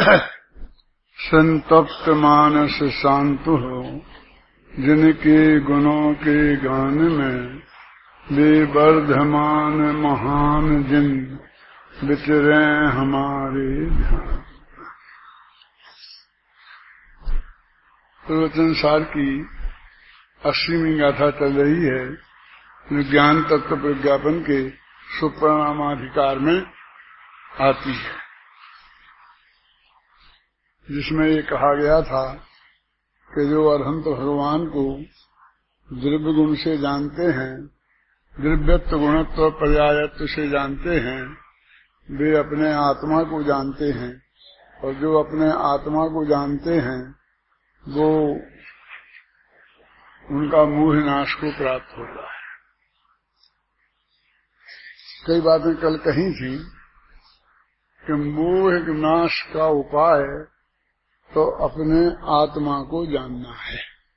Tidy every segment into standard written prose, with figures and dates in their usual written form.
संतप्त मानस शांतु हो, जिनके गुणों के गान में बेवर्धमान महान जिन विचरे हमारे ध्यान। प्रवचन सार की 80वीं गाथा चल रही है, जो ज्ञान तत्व प्रज्ञापन के सुपरिणामाधिकार में आती है, जिसमें ये कहा गया था कि जो अरहंत भगवान को द्रव्य गुण से जानते हैं, द्रव्यत्व गुणत्व पर्यायत्व से जानते हैं, वे अपने आत्मा को जानते हैं, और जो अपने आत्मा को जानते हैं वो उनका मोह नाश को प्राप्त होता है। कई बातें कल कही थी कि मोह नाश का उपाय तो अपने आत्मा को जानना है,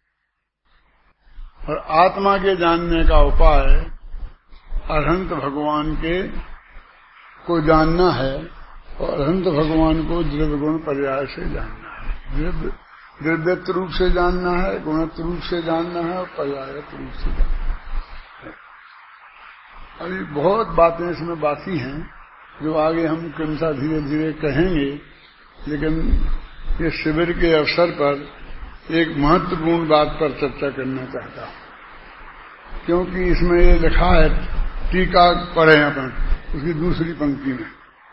और आत्मा के जानने का उपाय अरहंत भगवान के को जानना है, और अरहंत भगवान को द्रव्य गुण पर्याय से जानना है। द्रव्यत्व रूप से जानना है, गुणत्व रूप से जानना है, और पर्यायत्व रूप से जानना है। अभी बहुत बातें इसमें बाकी हैं, जो आगे हम क्रमशः धीरे धीरे कहेंगे, लेकिन ये शिविर के अवसर पर एक महत्वपूर्ण बात पर चर्चा करना चाहता हूं, क्योंकि इसमें ये लिखा है, टीका पढ़े अपन उसकी दूसरी पंक्ति में,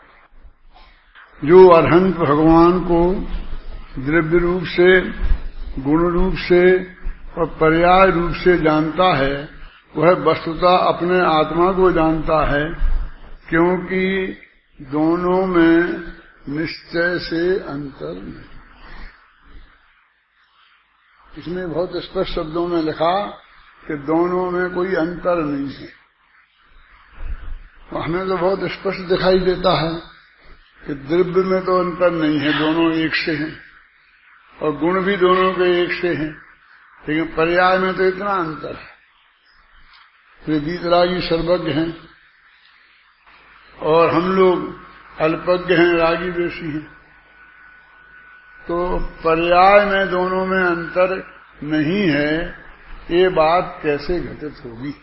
जो अरहंत भगवान को द्रव्य रूप से, गुण रूप से और पर्याय रूप से जानता है, वह वस्तुतः अपने आत्मा को जानता है, क्योंकि दोनों में निश्चय से अंतर नहीं। इसमें बहुत स्पष्ट शब्दों में लिखा कि दोनों में कोई अंतर नहीं है। हमें तो बहुत स्पष्ट दिखाई देता है कि द्रव्य में तो अंतर नहीं है, दोनों एक से हैं, और गुण भी दोनों के एक से हैं, लेकिन पर्याय में तो इतना अंतर है। वे वीतरागी सर्वज्ञ हैं और हम लोग अल्पज्ञ हैं, रागी बेशी हैं, तो पर्याय में दोनों में अंतर नहीं है, ये बात कैसे घटित होगी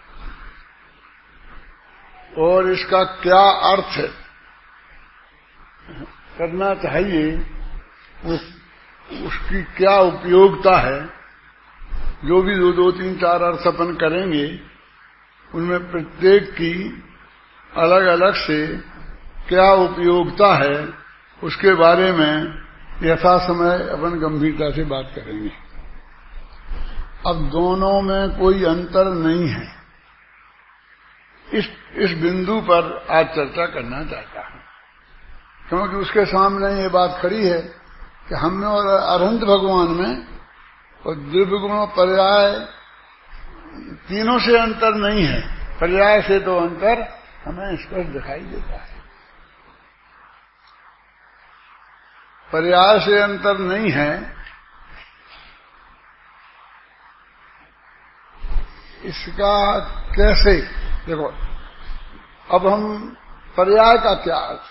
और इसका क्या अर्थ है करना चाहिए, उसकी क्या उपयोगिता है। जो भी दो तीन चार अर्थ अपन करेंगे, उनमें प्रत्येक की अलग अलग से क्या उपयोगिता है, उसके बारे में यथा समय अपन गंभीरता से बात करेंगे। अब दोनों में कोई अंतर नहीं है, इस बिंदु पर आज चर्चा करना चाहता हूं, क्योंकि उसके सामने ये बात खड़ी है कि हम में और अरहंत भगवान में और द्रव्य गुण पर्याय तीनों से अंतर नहीं है। पर्याय से तो अंतर हमें स्पष्ट दिखाई देता है, पर्याय से अंतर नहीं है। इसका कैसे देखो, अब हम पर्याय का क्या अर्थ,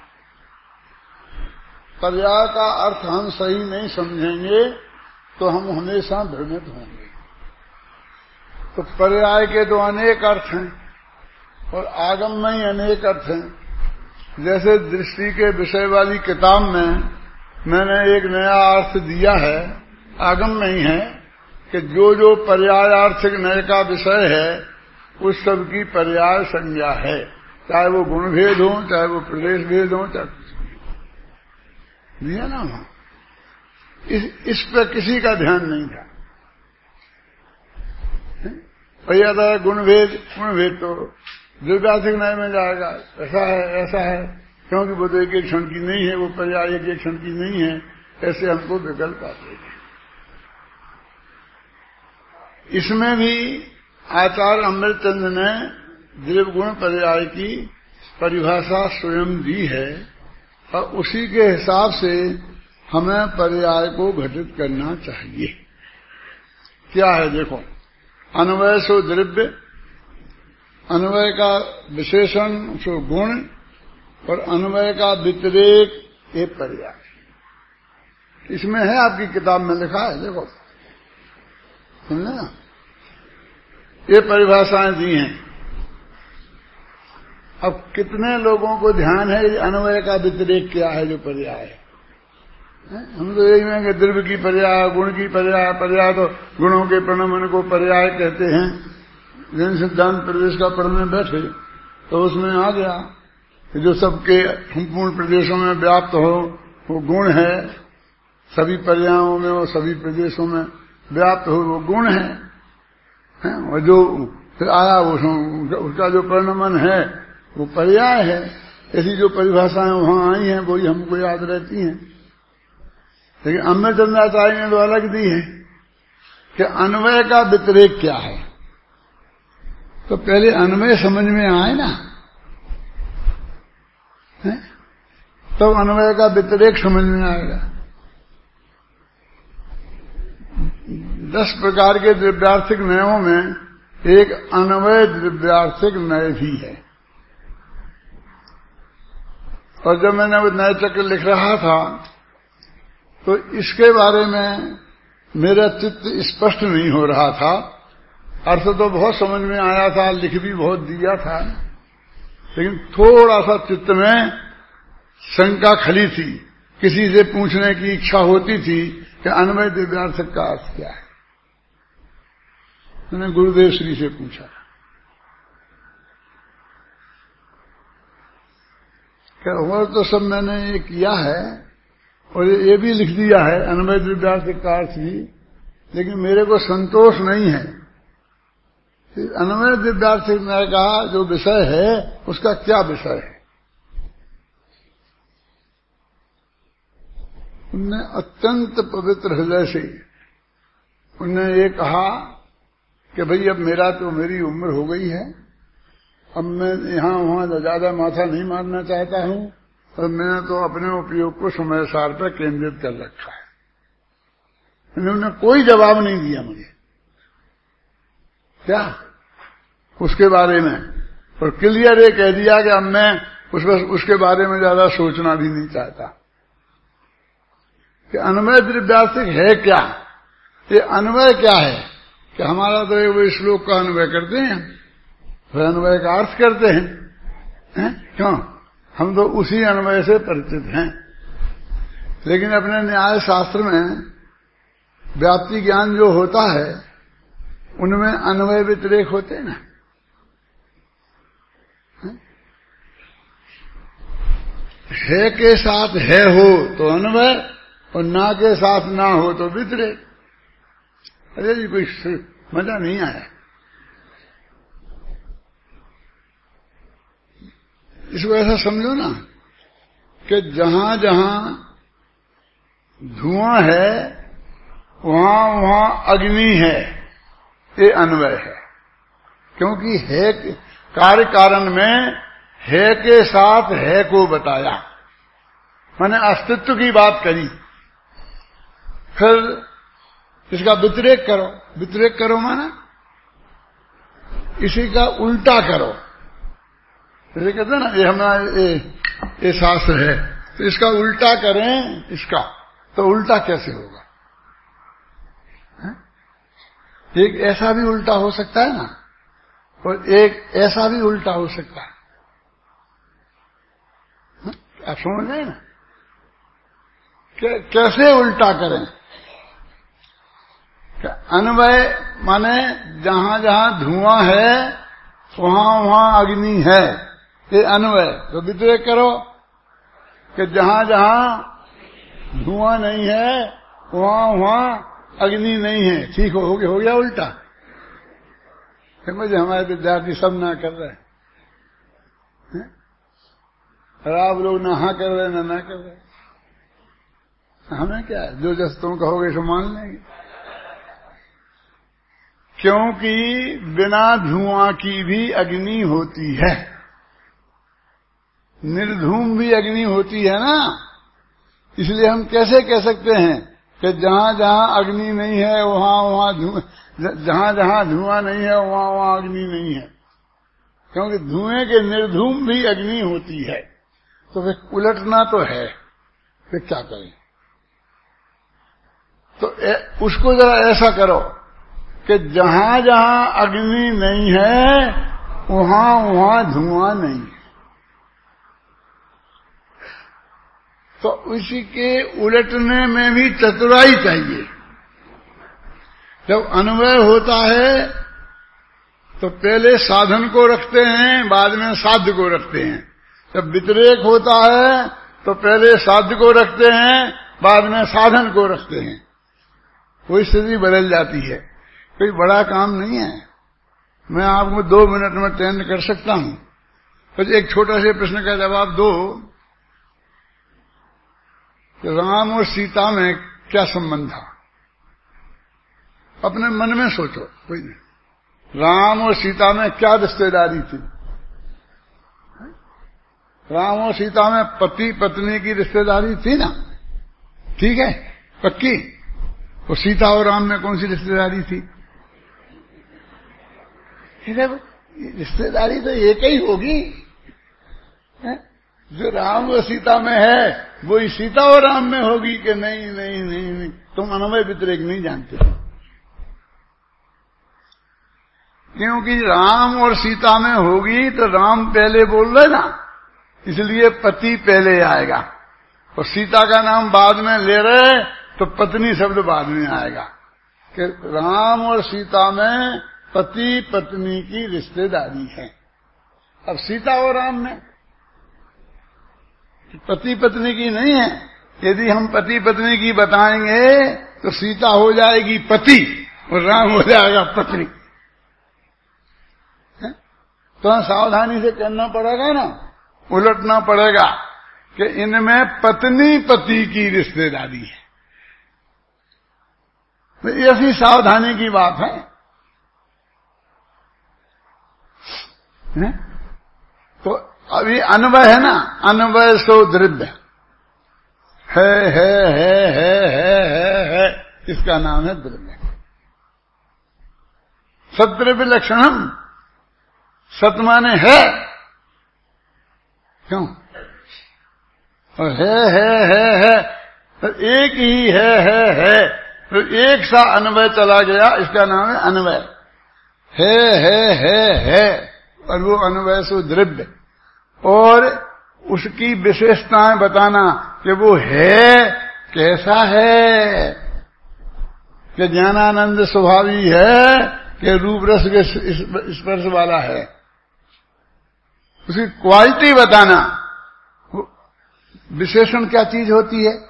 पर्याय का अर्थ हम सही नहीं समझेंगे तो हम हमेशा भ्रमित होंगे। तो पर्याय के तो अनेक अर्थ हैं और आगम में ही अनेक अर्थ हैं। जैसे दृष्टि के विषय वाली किताब में मैंने एक नया अर्थ दिया है, आगम में ही है, कि जो पर्यायार्थिक नए का विषय है उस सब की पर्याय संज्ञा है, चाहे वो गुण भेद हो, चाहे वो प्रदेश भेद हो, चाहे दिया ना वहां। इस पर किसी का ध्यान नहीं था। भैया था गुण भेद तो द्रव्यार्थिक न्याय में जाएगा, ऐसा है, क्योंकि वो तो एक एक क्षण की नहीं है, वो पर्याय एक एक क्षण की नहीं है, ऐसे हमको विकल्प आते हैं। इसमें भी आचार्य अमृतचंद्र ने द्रव्य गुण पर्याय की परिभाषा स्वयं दी है, और उसी के हिसाब से हमें पर्याय को घटित करना चाहिए। क्या है देखो, अन्वय सो द्रव्य, अन्वय का विशेषण सो गुण, और अन्वय का व्यतिरेक ये पर्याय। इसमें है, आपकी किताब में लिखा है, देखो, समझे ना। ये परिभाषाएं दी हैं। अब कितने लोगों को ध्यान है अन्वय का व्यतिरेक क्या है, जो पर्याय है। हम तो यही में कि द्रव्य की पर्याय, गुण की पर्याय, पर्याय तो गुणों के प्रणमन को पर्याय कहते हैं। जैन सिद्धांत प्रदेश का पढ़ने बैठे तो उसमें आ गया कि जो सबके संपूर्ण प्रदेशों में व्याप्त हो वो गुण है, सभी पर्यायों में और सभी प्रदेशों में व्याप्त हो वो गुण है। और जो फिर आया उसका जो प्रणमन है वो पर्याय है। ऐसी जो परिभाषाएं वहां आई हैं वही हमको याद रहती हैं। लेकिन अम्य चंद्राचार्य ने तो अलग दी है कि अन्वय का व्यतिरेक क्या है। तो पहले अन्वय समझ में आए ना, तो अन्वय का व्यतिरेक समझ में आएगा। 10 प्रकार के द्रव्यार्थिक नयों में एक अन्वय द्रव्यार्थिक नय भी है। और जब मैंने वो नए चक्र लिख रहा था तो इसके बारे में मेरा चित्त स्पष्ट नहीं हो रहा था। अर्थ तो बहुत समझ में आया था, लिख भी बहुत दिया था, लेकिन थोड़ा सा चित्त में शंका खली थी। किसी से पूछने की इच्छा होती थी कि अन्वय द्रव्यार्थिक का अर्थ क्या है। मैंने गुरुदेव श्री से पूछा क्या और तो सब मैंने ये किया है और ये भी लिख दिया है अन्वय द्रव्यार्थिक का अर्थ भी, लेकिन मेरे को संतोष नहीं है। अन्वय द्रव्यार्थिक न्याय का जो विषय है उसका क्या विषय है। उनने अत्यंत पवित्र हृदय से उनने ये कहा कि भाई अब मेरी उम्र हो गई है, अब मैं यहां वहां ज्यादा माथा नहीं मारना चाहता हूं, और मैंने तो अपने उपयोग को समय सार पर केंद्रित कर रखा है। उन्होंने कोई जवाब नहीं दिया मुझे क्या उसके बारे में, और क्लियर ये कह दिया कि अब मैं उसके बारे में ज्यादा सोचना भी नहीं चाहता कि अन्वय द्रव्यार्थिक है क्या। ये अन्वय क्या है कि हमारा तो वो श्लोक का अन्वय करते हैं, फिर अन्वय का अर्थ करते हैं, क्यों, हम तो उसी अन्वय से परिचित हैं। लेकिन अपने न्याय शास्त्र में व्याप्ति ज्ञान जो होता है उनमें अन्वय व्यतिरेक होते हैं ना। है के साथ है हो तो अन्वय, और ना के साथ ना हो तो व्यतिरेक। अरे जी कोई मजा नहीं आया। इसको ऐसा समझो ना कि जहां जहां धुआं है वहां वहां अग्नि है, ये अन्वय है। क्योंकि है कार्य कारण में है के साथ है को बताया, मैंने अस्तित्व की बात करी। फिर इसका व्यतिरेक करो, व्यतिरेक करो माना इसी का उल्टा करो। जैसे कहते हैं ना ये हमारा ये शास्त्र है तो इसका उल्टा करें इसका, तो उल्टा कैसे होगा। एक ऐसा भी उल्टा हो सकता है ना, और एक ऐसा भी उल्टा हो सकता है। आप समझ रहे ना कैसे उल्टा करें। अन्वय माने जहां जहां धुआं है वहां वहां अग्नि है, ये अन्वय। तो व्यतिरेक करो कि जहां जहां धुआं नहीं है वहां वहां अग्नि नहीं है। ठीक हो गया उल्टा। समझे, हमारे विद्यार्थी सब ना कर रहे हैं, और आप लोग ना हाँ कर रहे ना कर रहे। हमें क्या है, जो जस तुम कहोगे सो मान लेंगे। क्योंकि बिना धुआं की भी अग्नि होती है, निर्धूम भी अग्नि होती है ना। इसलिए हम कैसे कह सकते हैं कि जहां जहां अग्नि नहीं है वहां वहां धुआं, जहां जहां धुआं नहीं है वहां वहां अग्नि नहीं है। क्योंकि धुएं के निर्धूम भी अग्नि होती है। तो फिर उलटना तो है, फिर क्या करें। तो उसको जरा ऐसा करो कि जहां जहां अग्नि नहीं है वहां वहां धुआं नहीं है। तो उसी के उलटने में भी चतुराई चाहिए। जब अन्वय होता है तो पहले साधन को रखते हैं, बाद में साध्य को रखते हैं। जब व्यतिरेक होता है तो पहले साध्य को रखते हैं, बाद में साधन को रखते हैं। कोई स्थिति बदल जाती है। कोई बड़ा काम नहीं है, मैं आपको 2 मिनट में अटेंड कर सकता हूं। बस एक छोटा से प्रश्न का जवाब दो कि राम और सीता में क्या संबंध था। अपने मन में सोचो, कोई नहीं। राम और सीता में क्या रिश्तेदारी थी? राम और सीता में पति पत्नी की रिश्तेदारी थी ना, ठीक है, पक्की। और सीता और राम में कौन सी रिश्तेदारी थी? रिश्तेदारी तो एक ही होगी। जो राम और सीता में है वही सीता और राम में होगी कि नहीं? नहीं नहीं नहीं, तुम अन्वय व्यतिरेक नहीं जानते। क्योंकि राम और सीता में होगी तो राम पहले बोल रहे ना, इसलिए पति पहले आएगा। और सीता का नाम बाद में ले रहे तो पत्नी शब्द बाद में आएगा। कि राम और सीता में पति पत्नी की रिश्तेदारी है। अब सीता और राम में पति पत्नी की नहीं है। यदि हम पति पत्नी की बताएंगे तो सीता हो जाएगी पति और राम हो जाएगा पत्नी। तो सावधानी से करना पड़ेगा ना, उलटना पड़ेगा कि इनमें पत्नी पति की रिश्तेदारी है। तो ऐसी सावधानी की बात है। तो अभी अन्वय है ना, अन्वय सो द्रव्य है, इसका नाम है द्रव्य। सद्रव्य लक्षणम, सत माने है, क्यों? और है तो एक ही है तो एक सा अन्वय चला गया, इसका नाम है अन्वय। है और वो अन्वय सो द्रव्य। और उसकी विशेषताएं बताना कि वो है कैसा है, कि ज्ञानानंद स्वभावी है कि रूप रस के स्पर्श वाला है। उसकी क्वालिटी बताना। विशेषण क्या चीज होती है?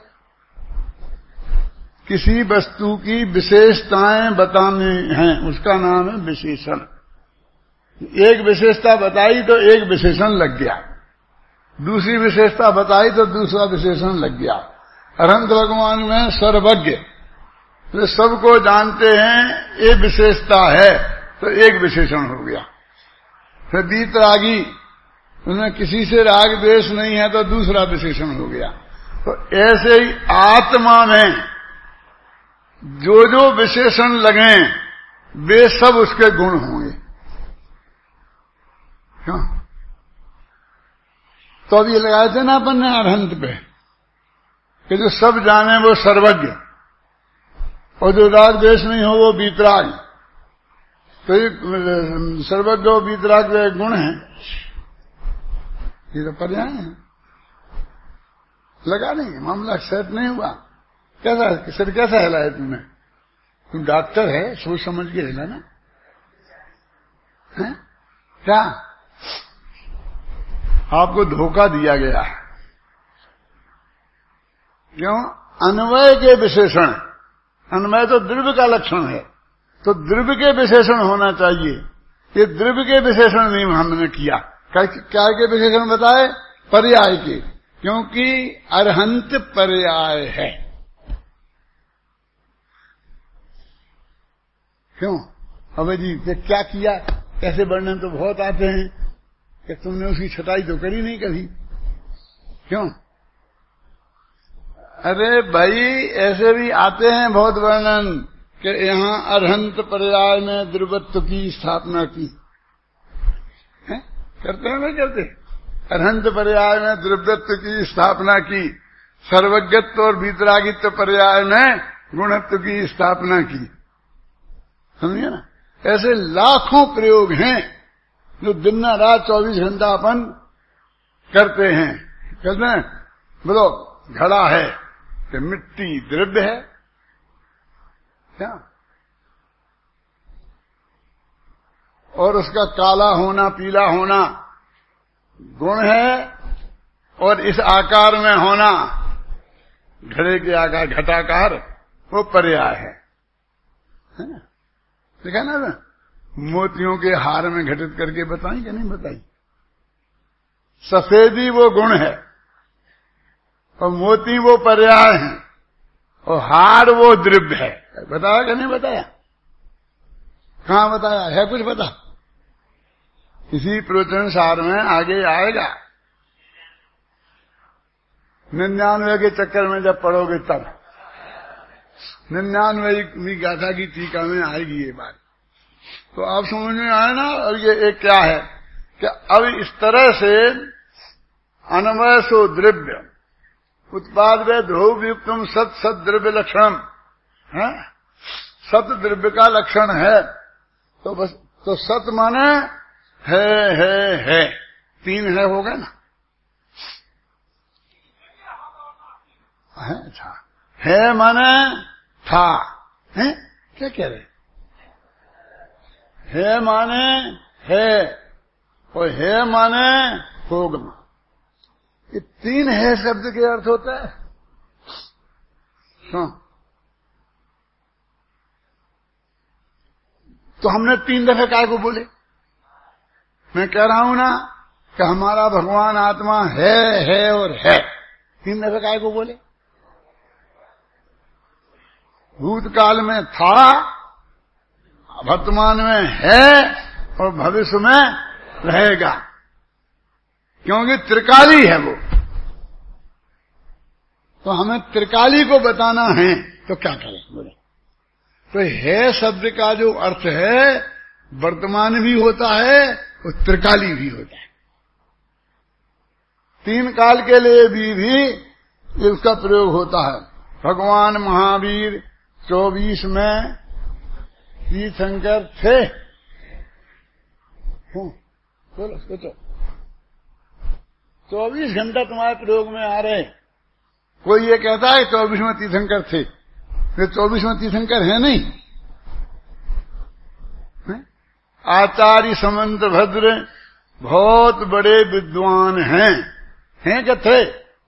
किसी वस्तु की विशेषताएं बतानी हैं, उसका नाम है विशेषण। एक विशेषता बताई तो एक विशेषण लग गया, दूसरी विशेषता बताई तो दूसरा विशेषण लग गया। अनंत भगवान में सर्वज्ञ, तो सबको जानते हैं, ये विशेषता है तो एक विशेषण हो गया। फिर वीतरागी, उन्हें किसी से राग द्वेष नहीं है तो दूसरा विशेषण हो गया। तो ऐसे ही आत्मा में जो जो विशेषण लगे वे सब उसके गुण होंगे। क्यों? तो अब ये लगाए थे ना अपन ने अरहंत पे कि जो सब जाने वो सर्वज्ञ और जो राग द्वेष नहीं हो वो वीतराग। तो ये सर्वज्ञ और वीतराग जो गुण है, ये तो पर्याय है। लगा नहीं, मामला सेट नहीं हुआ। कैसा सिर कैसा हिलाया तुमने? तुम डॉक्टर है, सोच समझ के हिला ना है? क्या आपको धोखा दिया गया है? क्यों? अन्वय के विशेषण, अन्वय तो द्रव्य का लक्षण है, तो द्रव्य के विशेषण होना चाहिए। ये द्रव्य के विशेषण नहीं हमने किया। क्या के विशेषण बताए? पर्याय के, क्योंकि अरहंत पर्याय है। क्यों? अबे जी क्या किया, कैसे वर्णन तो बहुत आते हैं कि तुमने उसकी छटाई तो करी नहीं कभी। क्यों? अरे भाई ऐसे भी आते हैं बहुत वर्णन कि यहाँ अरहंत पर्याय में द्रवत्व की स्थापना की है? करते हैं नहीं करते? अरहंत पर्याय में द्रव्यत्व की स्थापना की, सर्वज्ञत्व और वीतरागित्व पर्याय में गुणत्व की स्थापना की। समझिए ना, ऐसे लाखों प्रयोग हैं जो दिन रात 24 घंटा अपन करते हैं। कहते हैं बोलो घड़ा है कि मिट्टी द्रव्य है क्या, और उसका काला होना पीला होना गुण है, और इस आकार में होना घड़े के आकार घटाकार वो पर्याय है ना? देखा ना, मोतियों के हार में घटित करके बताई कि नहीं बताई। सफेदी वो गुण है और मोती वो पर्याय है और हार वो द्रव्य है। बताया कि नहीं बताया? कहां बताया है? कुछ बता। इसी प्रवचन सार में आगे आएगा। 99 के चक्कर में जब पढ़ोगे तब 99वीं गाथा की टीका में आएगी ये बात, तो आप समझ में आए ना। अब ये एक क्या है कि अब इस तरह से अन्वय सो द्रव्य उत्पाद वे ध्रुवयुक्तम सत सत द्रव्य लक्षण है। सत द्रव्य का लक्षण है तो बस, तो सत माने है तीन है होगा ना, है अच्छा, है माने था है, क्या कह रहे है माने है और है माने होगा। ये तीन है शब्द के अर्थ होता है। हाँ, तो हमने 3 दफे काय को बोले? मैं कह रहा हूं ना कि हमारा भगवान आत्मा है और है। 3 दफे काय को बोले? भूतकाल में था, वर्तमान में है और भविष्य में रहेगा, क्योंकि त्रिकाली है वो। तो हमें त्रिकाली को बताना है तो क्या करें बोले? तो है शब्द का जो अर्थ है वर्तमान भी होता है और त्रिकाली भी होता है। 3 काल के लिए भी इसका प्रयोग होता है। भगवान महावीर 24 में तीर्थंकर थे। बोलो सोचो, 24 घंटा तुम्हारे प्रयोग में आ रहे। कोई ये कहता है 24 में तीर्थंकर थे, वे 24 में तीर्थंकर है नहीं है? आचार्य समंत भद्र बहुत बड़े विद्वान हैं क्या थे?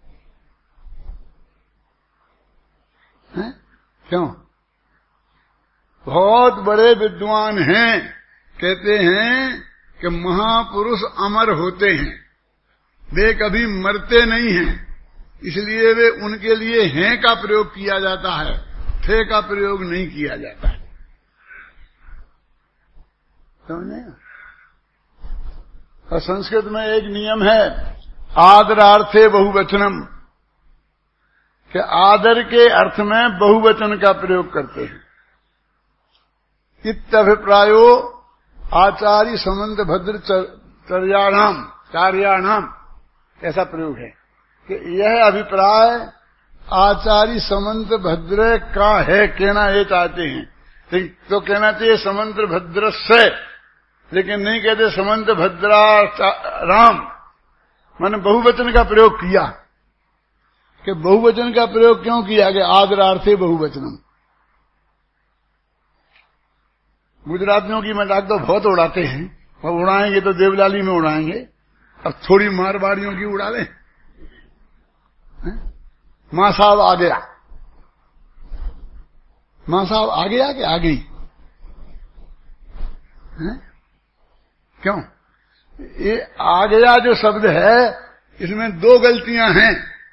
हैं? क्यों? बहुत बड़े विद्वान हैं। कहते हैं कि महापुरुष अमर होते हैं, वे कभी मरते नहीं हैं, इसलिए वे उनके लिए हैं का प्रयोग किया जाता है, थे का प्रयोग नहीं किया जाता है। समझे? और संस्कृत में एक नियम है आदरार्थे बहुवचनम, कि आदर के अर्थ में बहुवचन का प्रयोग करते हैं। इत्यभिप्रायो आचार्य समंत भद्र कार्याणाम ऐसा प्रयोग है कि यह अभिप्राय आचार्य समंत भद्र का है, कहना ये चाहते हैं। तो कहना चाहिए समंत भद्र से, लेकिन नहीं कहते समंत भद्रा राम, मैंने बहुवचन का प्रयोग किया। कि बहुवचन का प्रयोग क्यों किया? कि आदरार्थे बहुवचनम। गुजरातियों की मजाक तो बहुत उड़ाते हैं, और उड़ाएंगे तो देवलाली में उड़ाएंगे। अब थोड़ी मारवाड़ियों की उड़ा लें। मां साहब आ गया, मां साहब आ गया कि आ गई? क्यों? ये आ गया जो शब्द है इसमें 2 गलतियां हैं।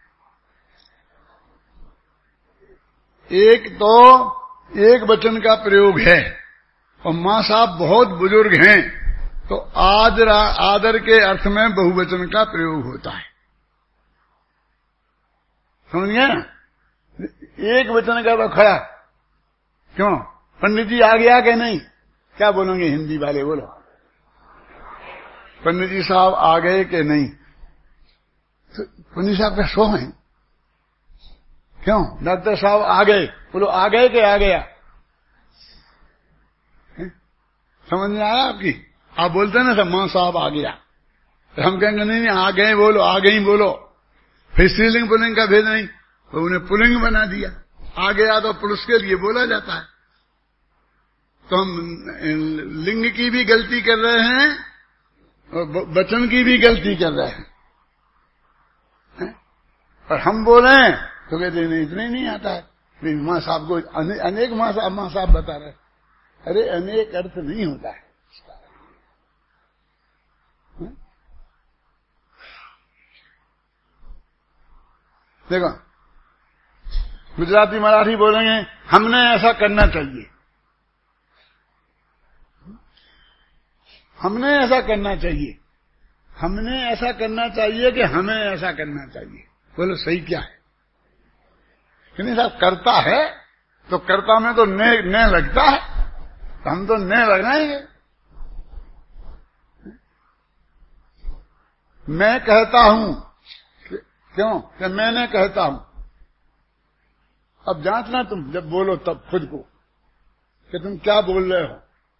एक तो एक वचन का प्रयोग है और मां साहब बहुत बुजुर्ग हैं, तो आदर के अर्थ में बहुवचन का प्रयोग होता है। समझ गया? एक वचन का तो खड़ा। क्यों? पंडित जी आ गया कि नहीं? क्या बोलोगे हिंदी वाले? बोलो पंडित जी साहब आ गए कि नहीं? तो पंडित साहब का शो है क्यों? डॉक्टर साहब आ गए, बोलो आ गए कि आ गया? समझ में आया आपकी? आप बोलते हैं ना सब, मां साहब आ गया, तो हम कहेंगे नहीं आ गए बोलो, आ गई बोलो। फिर स्त्रीलिंग पुल्लिंग का भेद नहीं, तो उन्हें पुल्लिंग बना दिया। आ गया तो पुरुष के लिए बोला जाता है। तो हम लिंग की भी गलती कर रहे हैं और वचन की भी गलती कर रहे हैं। और हम बोले तो कहते नहीं इतना ही नहीं आता है। मां साहब को अनेक मां साहब बता रहे। अरे अनेक अर्थ नहीं होता है। देखो गुजराती मराठी बोलेंगे हमने ऐसा करना चाहिए, हमने ऐसा करना चाहिए, हमने ऐसा करना चाहिए कि हमें ऐसा करना चाहिए। बोलो सही क्या है? नहीं साहब करता है तो कर्ता में तो ने लगता है, तो हम तो ने लगाएंगे। मैं कहता हूं, क्यों कि मैंने कहता हूं। अब जांचना तुम जब बोलो तब खुद को कि तुम क्या बोल रहे हो,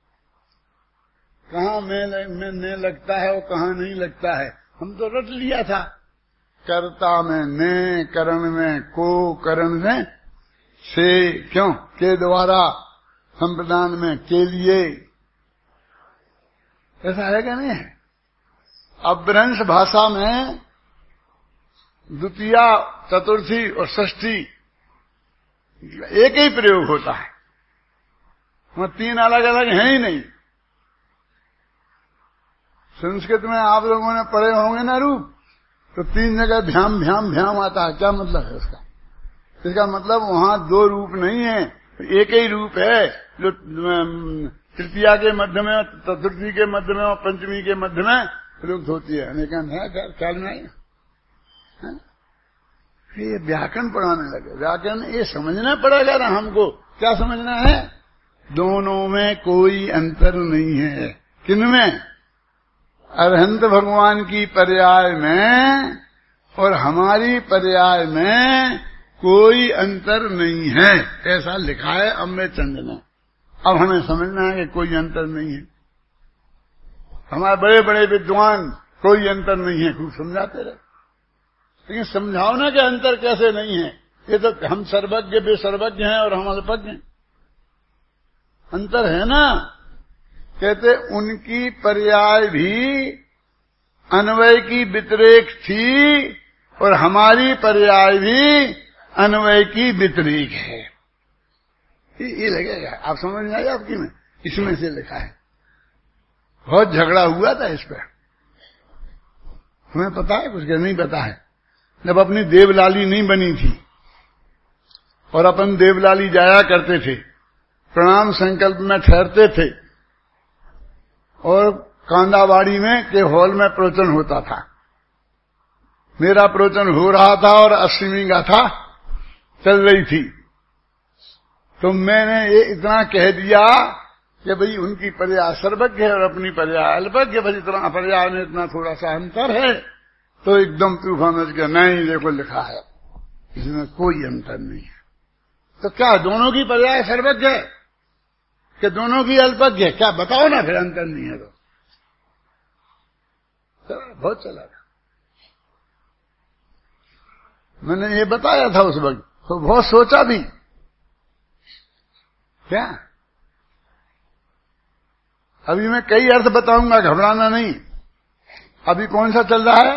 कहां में लगता है और कहां नहीं लगता है। हम तो रट लिया था, कर्ता में ने, करण में को, करण में से, क्यों के द्वारा, संप्रदान में के लिए। ऐसा है क्या? नहीं है। अपभ्रंश भाषा में द्वितीया, चतुर्थी और षष्ठी एक ही प्रयोग होता है, वहां तीन अलग अलग हैं ही नहीं। संस्कृत में आप लोगों ने पढ़े होंगे ना रूप, तो तीन जगह भ्याम भ्याम भ्याम आता है। क्या मतलब है उसका? इसका मतलब वहां दो रूप नहीं है, एक ही रूप है, जो तृतीया के मध्य में, चतुर्थी के मध्य में और पंचमी के मध्य में प्रयुक्त होती है। अनेक ख्याल में आई। ये व्याकरण पढ़ाने लगे। व्याकरण ये समझना पड़ेगा ना हमको। क्या समझना है? दोनों में कोई अंतर नहीं है। किनमें? अरहंत भगवान की पर्याय में और हमारी पर्याय में कोई अंतर नहीं है, ऐसा लिखा है अम्बे चंद ने। अब हमें समझना है कि कोई अंतर नहीं है। हमारे बड़े बड़े विद्वान कोई अंतर नहीं है खूब समझाते रहे, लेकिन समझाओ ना कि अंतर कैसे नहीं है। ये तो हम सर्वज्ञ वे सर्वज्ञ हैं और हम अल्पज्ञ हैं। अंतर है ना। कहते उनकी पर्याय भी अन्वय की व्यतिरेक थी और हमारी पर्याय भी अन्वय की व्यतिरेक है। ये लगेगा, आप समझ में आएगा आपकी में, इसमें से लिखा है। बहुत झगड़ा हुआ था इस पर। हमें पता है कुछ नहीं पता है। जब अपनी देवलाली नहीं बनी थी और अपन देवलाली जाया करते थे, प्रणाम संकल्प में ठहरते थे और कांदाबाड़ी में के हॉल में प्रवचन होता था। मेरा प्रवचन हो रहा था और 80वीं गाथा चल रही थी, तो मैंने ये इतना कह दिया कि भाई उनकी पर्याय सर्वज्ञ है और अपनी पर्याय अल्पज्ञ, भाई इतना पर्याय में इतना थोड़ा सा अंतर है। तो एकदम तूफान मच गया, नहीं देखो लिखा है इसमें कोई अंतर नहीं है। तो क्या दोनों की पर्याय सर्वज्ञ है कि दोनों की अल्पज्ञ है? क्या बताओ ना, फिर अंतर नहीं है तो बहुत चला था। मैंने ये बताया था उस वक्त, तो बहुत सोचा भी। क्या अभी मैं कई अर्थ बताऊंगा, घबराना नहीं। अभी कौन सा चल रहा है?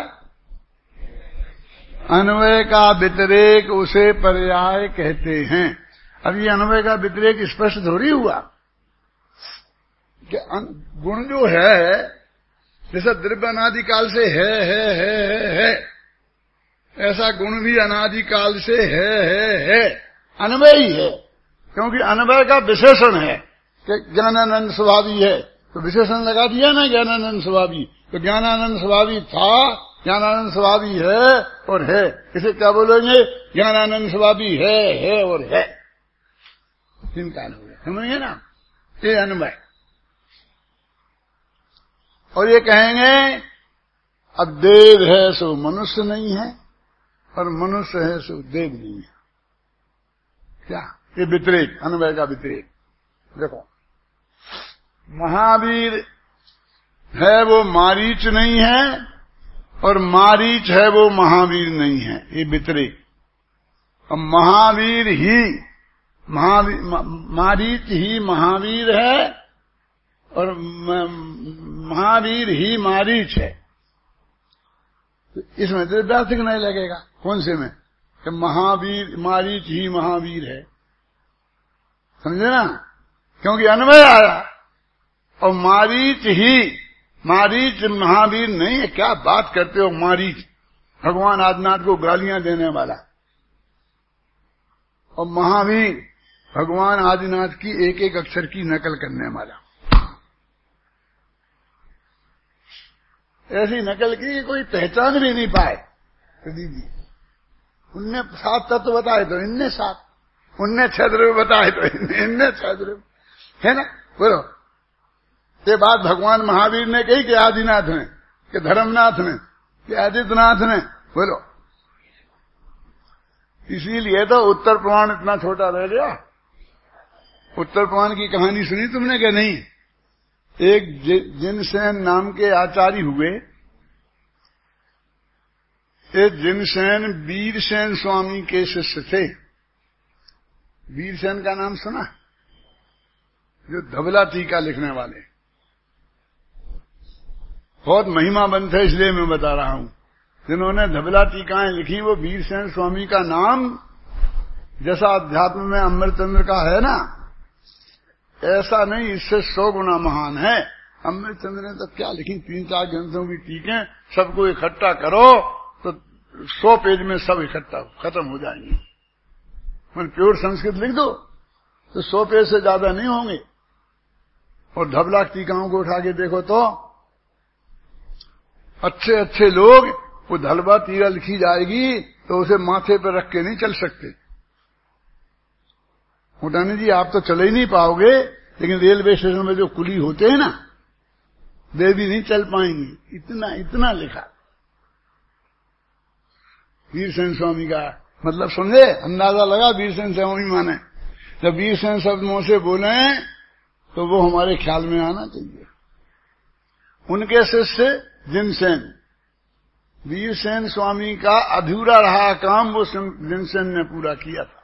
अन्वय का व्यतिरेक उसे पर्याय कहते हैं। अब ये अन्वय का व्यतिरेक स्पष्ट थोड़ी हुआ कि गुण जो है, जैसा द्रव्य अनादिकाल से है, ऐसा गुण भी अनादिकाल से है, अन्वय ही है। क्योंकि अन्वय का विशेषण है कि ज्ञानानंद स्वभावी है, तो विशेषण लगा दिया ना ज्ञानानंद स्वभावी। तो ज्ञानानंद स्वभावी था, ज्ञानानंद स्वभावी है और है। इसे क्या बोलेंगे? ज्ञानानंद स्वभावी है और है। तीन काल हो गए, समझिए ना, ये अन्वय। और ये कहेंगे अब देव है सो मनुष्य नहीं है और मनुष्य है सो देव नहीं है। क्या? ये व्यतिरेक, अन्वय का व्यतिरेक। देखो, महावीर है वो मारीच नहीं है, और मारीच है वो महावीर नहीं है, ये व्यतिरेक। अब महावीर ही मारीच ही महावीर है, और महावीर ही मारीच है। तो इसमें तो दार्थिक नहीं लगेगा। कौन से में? कि महावीर मारीच ही महावीर है, समझे ना? क्योंकि अन्वय आया, और मारीच महावीर नहीं है। क्या बात करते हो? मारीच भगवान आदिनाथ को गालियां देने वाला, और महावीर भगवान आदिनाथ की एक एक अक्षर की नकल करने वाला। ऐसी नकल की कि कोई पहचान भी नहीं पाए। तो दीदी, उनने 7 तत्व बताए तो इनने 7, उनने 6 द्रव्य बताए तो इनने 6 द्रव्य, है ना? बोलो, ये बात भगवान महावीर ने कही कि आदिनाथ ने, कि धर्मनाथ ने, कि आदित्यनाथ ने? बोलो। इसीलिए तो उत्तर पुराण इतना छोटा रह गया। उत्तर पुराण की कहानी सुनी तुमने क्या? नहीं। एक जिनसेन नाम के आचार्य हुए। एक जिनसेन वीरसेन स्वामी के शिष्य थे। वीरसेन का नाम सुना? जो धबला टीका लिखने वाले, बहुत महिमावंत है, इसलिए मैं बता रहा हूं। जिन्होंने धबला टीकाएं लिखी वो वीरसेन स्वामी का नाम जैसा अध्यात्म में अमृतचंद्र का है ना, ऐसा नहीं, इससे 100 गुना महान है। अमृतचंद्र ने तो क्या लिखी, 3-4 ग्रंथों की टीकें, सबको इकट्ठा करो तो 100 पेज में सब इकट्ठा खत्म हो जाएंगे। मतलब प्योर संस्कृत लिख दो तो 100 पेज से ज्यादा नहीं होंगे। और धबला टीकाओं को उठा के देखो तो अच्छे अच्छे लोग, वो धलवा टीका लिखी जाएगी तो उसे माथे पर रख के नहीं चल सकते। उठाने जी आप तो चले ही नहीं पाओगे, लेकिन रेलवे स्टेशन में जो कुली होते हैं ना, वे भी नहीं चल पाएंगे। इतना इतना लिखा वीरसेन स्वामी का। मतलब समझे, अंदाजा लगा वीरसेन स्वामी माने। जब वीरसेन शब्द मुंह से बोले तो वो हमारे ख्याल में आना चाहिए। उनके शिष्य जिनसेन, वीरसेन स्वामी का अधूरा रहा काम वो जिनसेन ने पूरा किया था,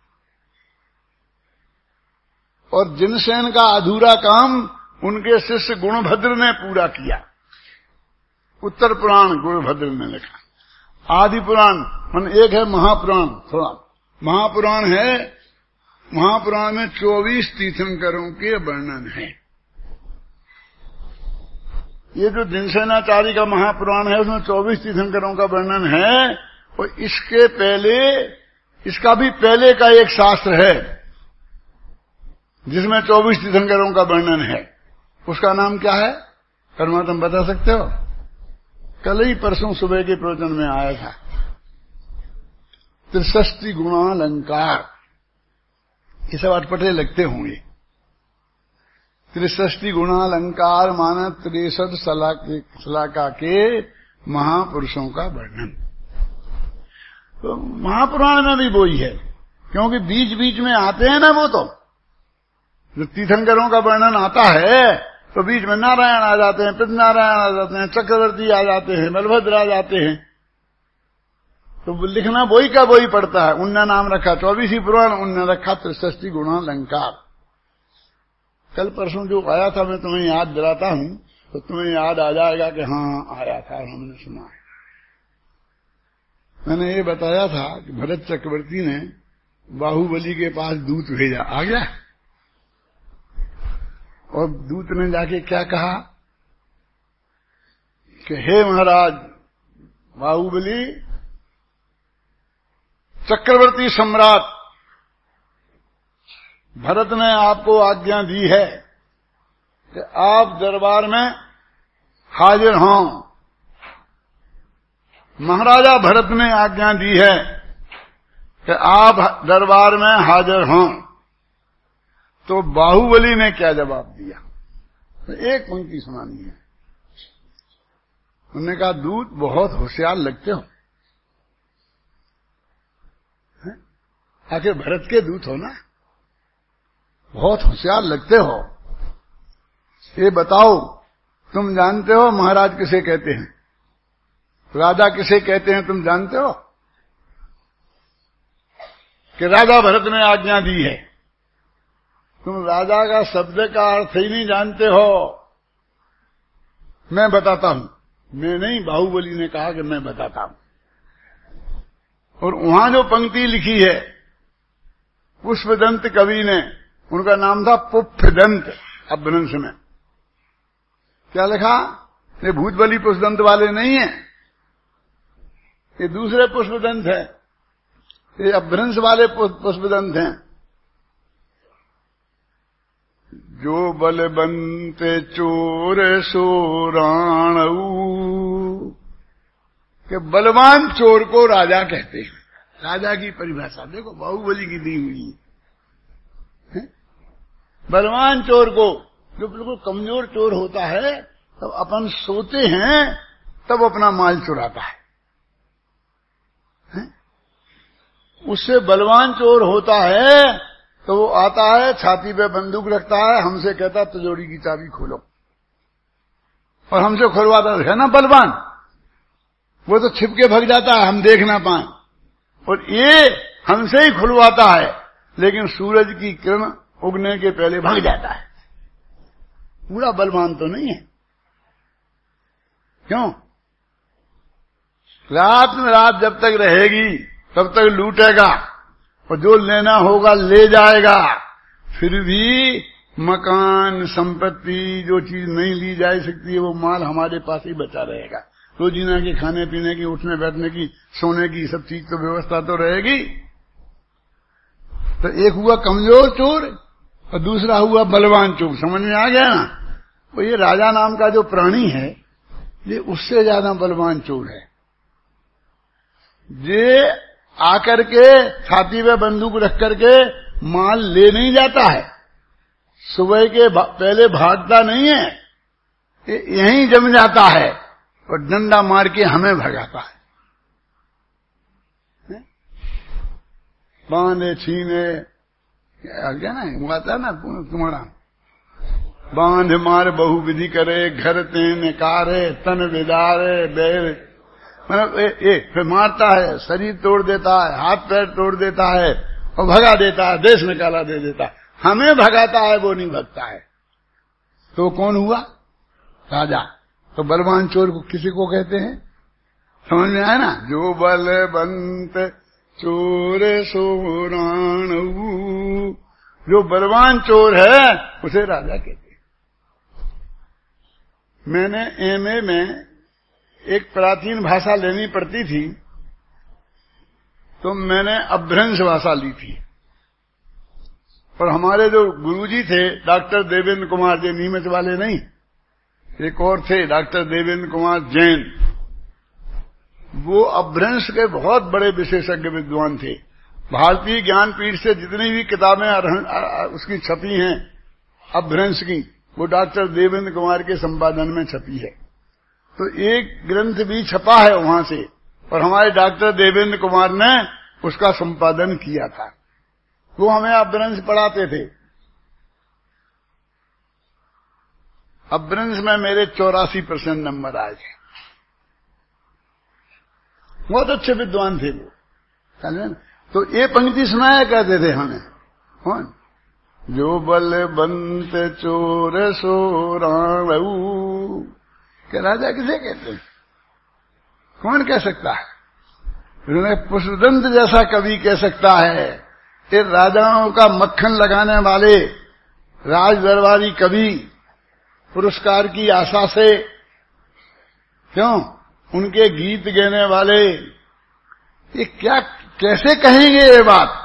और जिनसेन का अधूरा काम उनके शिष्य गुणभद्र ने पूरा किया। उत्तर पुराण गुणभद्र ने लिखा। आदि पुराण मन एक है महापुराण, थोड़ा महापुराण है। महापुराण में 24 तीर्थंकरों के वर्णन है। ये जो जिनसेनाचार्य का महापुराण है उसमें 24 तीर्थंकरों का वर्णन है। और इसके पहले, इसका भी पहले का एक शास्त्र है जिसमें 24 तीर्थंकरों का वर्णन है। उसका नाम क्या है? कर्मा तुम बता सकते हो? कल ही परसों सुबह के प्रवचन में आया था। 63 गुणालंकार। ये सब अटपटे लगते होंगे। 63 गुणालंकार माना 63 शलाका के महापुरुषों का वर्णन। तो महापुराण में भी वही है, क्योंकि बीच बीच में आते हैं ना वो, तो जो तीर्थंकरों का वर्णन आता है तो बीच में नारायण आ जाते हैं, पृथ्वीनारायण आ जाते हैं, चक्रवर्ती आ जाते हैं, बलभद्र आ जाते हैं। तो लिखना वही का वही पड़ता है। उनने नाम रखा 24 ही पुराण, उनने रखा 63 गुणालंकार। कल परसों जो आया था मैं तुम्हें याद दिलाता हूं तो तुम्हें याद आ जाएगा कि हाँ आया था और हमने सुना है। मैंने ये बताया था कि भरत चक्रवर्ती ने बाहुबली के पास दूत भेजा। आ गया, और दूत ने जाके क्या कहा कि हे महाराज बाहुबली, चक्रवर्ती सम्राट भरत ने आपको आज्ञा दी है कि आप दरबार में हाजिर हों। महाराजा भरत ने आज्ञा दी है कि आप दरबार में हाजिर हों। तो बाहुबली ने क्या जवाब दिया? तो एक पंक्ति सुनानी है। उन्होंने कहा दूत बहुत होशियार लगते हो। आखिर भरत के दूत हो ना, बहुत होशियार लगते हो। ये बताओ, तुम जानते हो महाराज किसे कहते हैं, राजा किसे कहते हैं, तुम जानते हो कि राजा भरत ने आज्ञा दी है? तुम राजा का शब्द का अर्थ ही नहीं जानते हो। मैं बताता हूं, मैं नहीं, बाहुबली ने कहा कि मैं बताता हूं। और वहां जो पंक्ति लिखी है पुष्पदंत कवि ने, उनका नाम था पुष्पदंत, अपभ्रंश में क्या लिखा? ये भूतबली पुष्पदंत वाले नहीं है, ये दूसरे पुष्पदंत है, ये अपभ्रंश वाले पुष्पदंत हैं। जो बलवंत चोर सोराणऊ, के बलवान चोर को राजा कहते हैं। राजा की परिभाषा देखो, बाहुबली की दी हुई है। बलवान चोर को, जो बिल्कुल कमजोर चोर होता है, तब अपन सोते हैं तब अपना माल चुराता है। उससे बलवान चोर होता है तो वो आता है, छाती पे बंदूक रखता है, हमसे कहता तिजोरी की चाबी खोलो, और हमसे खुलवाता है ना बलवान। वो तो छिप के भाग जाता है, हम देख ना पाए, और ये हमसे ही खुलवाता है, लेकिन सूरज की किरण उगने के पहले भाग जाता है। पूरा बलवान तो नहीं है। क्यों? रात में रात जब तक रहेगी तब तक लूटेगा, और जो लेना होगा ले जाएगा। फिर भी मकान, संपत्ति, जो चीज नहीं ली जा सकती है, वो माल हमारे पास ही बचा रहेगा। रोजीना के खाने पीने की, उठने बैठने की, सोने की, सब चीज तो व्यवस्था तो रहेगी। तो एक हुआ कमजोर चोर और दूसरा हुआ बलवान चोर। समझ में आ गया ना? तो ये राजा नाम का जो प्राणी है, ये उससे ज्यादा बलवान चोर है। ये आकर के छाती पे बंदूक रख करके माल ले नहीं जाता है, सुबह के पहले भागता नहीं है, यहीं जम जाता है और डंडा मार के हमें भगाता है। बांधे छीने क्या ना, वो आता ना तुम्हारा, बांध मार बहु विधि करे, घर तेन कारे, तन विदारे बैर, मतलब फिर मारता है, शरीर तोड़ देता है, हाथ पैर तोड़ देता है और भगा देता है, देश निकाला दे देता है। हमें भगाता है, वो नहीं भगता है। तो कौन हुआ? राजा। तो बलवान चोर को किसी को कहते हैं? समझ में आया ना? जो बलवंत चोर सोराणऊ, जो बलवान चोर है उसे राजा कहते हैं। मैंने एमए में एक प्राचीन भाषा लेनी पड़ती थी, तो मैंने अपभ्रंश भाषा ली थी। और हमारे जो गुरुजी थे डॉक्टर देवेंद्र कुमार जी, नीमच वाले नहीं, एक और थे डॉक्टर देवेंद्र कुमार जैन, वो अपभ्रंश के बहुत बड़े विशेषज्ञ विद्वान थे। भारतीय ज्ञानपीठ से जितनी भी किताबें उसकी छपी हैं अपभ्रंश की, वो डॉक्टर देवेंद्र कुमार के संपादन में छपी है। तो एक ग्रंथ भी छपा है वहां से, और हमारे डॉक्टर देवेंद्र कुमार ने उसका संपादन किया था। वो हमें अपभ्रंश पढ़ाते थे। अपभ्रंश में मेरे 84% नंबर आए थे। बहुत अच्छे विद्वान थे वो। तो ये पंक्ति सुनाया कहते थे हमें, कौन? जो बलवंत चोर सोराणऊ, कि राजा किसे कहते हैं? कौन कह सकता है? उन्होंने पुष्पदंत जैसा कवि कह सकता है। ये राजाओं का मक्खन लगाने वाले राज दरबारी कवि, पुरस्कार की आशा से, क्यों, उनके गीत गाने वाले, ये क्या कैसे कहेंगे ये बात?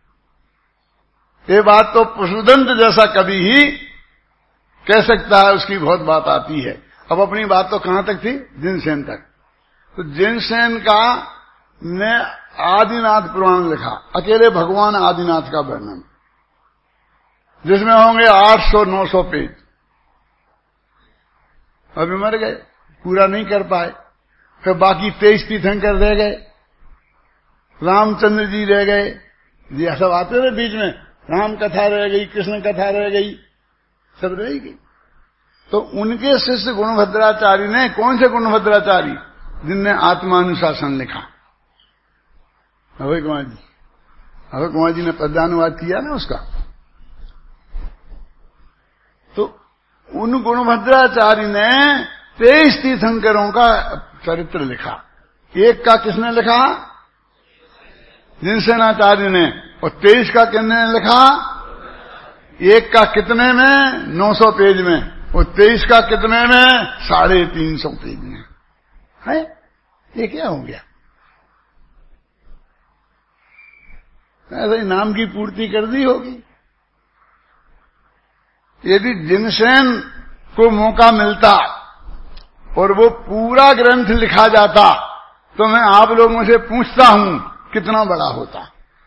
ये बात तो पुष्पदंत जैसा कवि ही कह सकता है, उसकी बहुत बात आती है। अब अपनी बात तो कहां तक थी? जिनसेन तक। तो जिनसेन का ने आदिनाथ पुराण लिखा, अकेले भगवान आदिनाथ का वर्णन, जिसमें होंगे 800-900 पेज। अभी मर गए, पूरा नहीं कर पाए। फिर बाकी 23 तीर्थंकर रह गए, रामचंद्र जी रह गए, ये सब आते रहे बीच में, राम कथा रह गई, कृष्ण कथा रह गई, सब रह गई। तो उनके शिष्य गुणभद्राचार्य ने, कौन से गुणभद्राचार्य? जिनने आत्मानुशासन लिखा, अभय कुमार जी। अभय कुमार जी ने पद्यानुवाद किया ना उसका। तो उन गुणभद्राचार्य ने 23 तीर्थंकरों का चरित्र लिखा। एक का किसने लिखा? जिनसेनाचार्य ने। और 23 का किसने लिखा? एक का कितने में? 900 पेज में। और 23 का कितने में? 350 पेज में है। ये क्या हो गया? ऐसे नाम की पूर्ति कर दी होगी। यदि जिनसेन को मौका मिलता और वो पूरा ग्रंथ लिखा जाता तो मैं आप लोगों से पूछता हूं कितना बड़ा होता।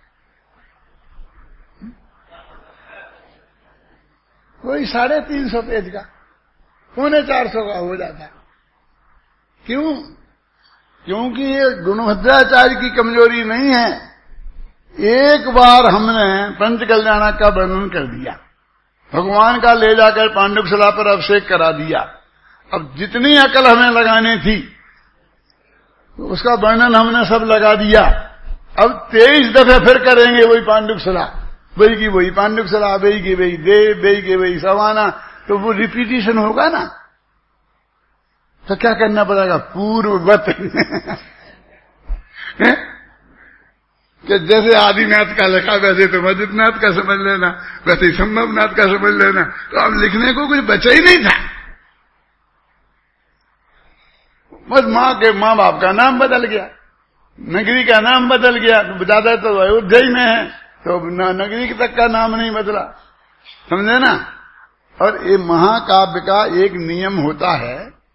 कोई 350 पेज का, 325 का हो जाता। क्यों? क्योंकि ये गुणभद्राचार्य की कमजोरी नहीं है। एक बार हमने पंच कल्याणक का वर्णन कर दिया, भगवान का ले जाकर पांडुकशिला पर अभिषेक करा दिया। अब जितनी अकल हमें लगानी थी उसका वर्णन हमने सब लगा दिया। अब 23 दफे फिर करेंगे वही पांडुकशिला, वही की वही पांडुकशिला, वही की वही देव, वही की वही सवाना, तो वो रिपीटिशन होगा ना। तो क्या करना पड़ेगा? पूर्ववत कि जैसे आदिनाथ का लिखा वैसे तो मजिदनाथ का समझ लेना, वैसे ही संभवनाथ का समझ लेना। तो अब लिखने को कुछ बचा ही नहीं था। बस माँ बाप का नाम बदल गया, नगरी का नाम बदल गया। ज्यादा तो अयोध्या ही में है, तो नगरी तक का नाम नहीं बदला, समझे ना। और ये महाकाव्य का एक नियम होता है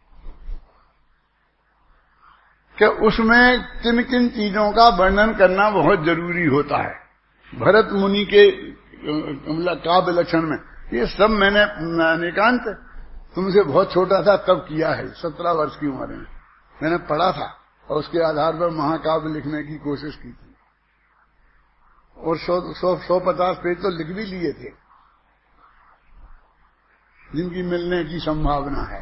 कि उसमें किन किन चीजों का वर्णन करना बहुत जरूरी होता है। भरत मुनि के काव्य लक्षण में ये सब मैंने निकांत तुमसे बहुत छोटा था तब किया है, 17 वर्ष की उम्र में मैंने पढ़ा था और उसके आधार पर महाकाव्य लिखने की कोशिश की थी। और 150 पेज तो लिख भी लिए थे, जिनकी मिलने की संभावना है।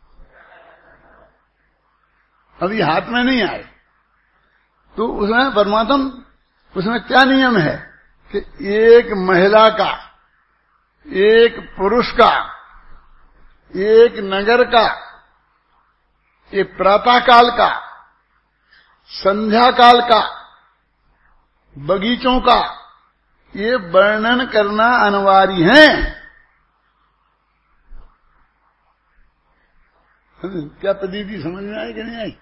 अभी हाथ में नहीं आए। तो उसमें परमात्मा, उसमें क्या नियम है कि एक महिला का, एक पुरुष का, एक नगर का, एक प्रातः काल का, संध्या काल का, बगीचों का, ये वर्णन करना अनिवार्य है। क्या प्रदीप समझ में आई कि नहीं आई?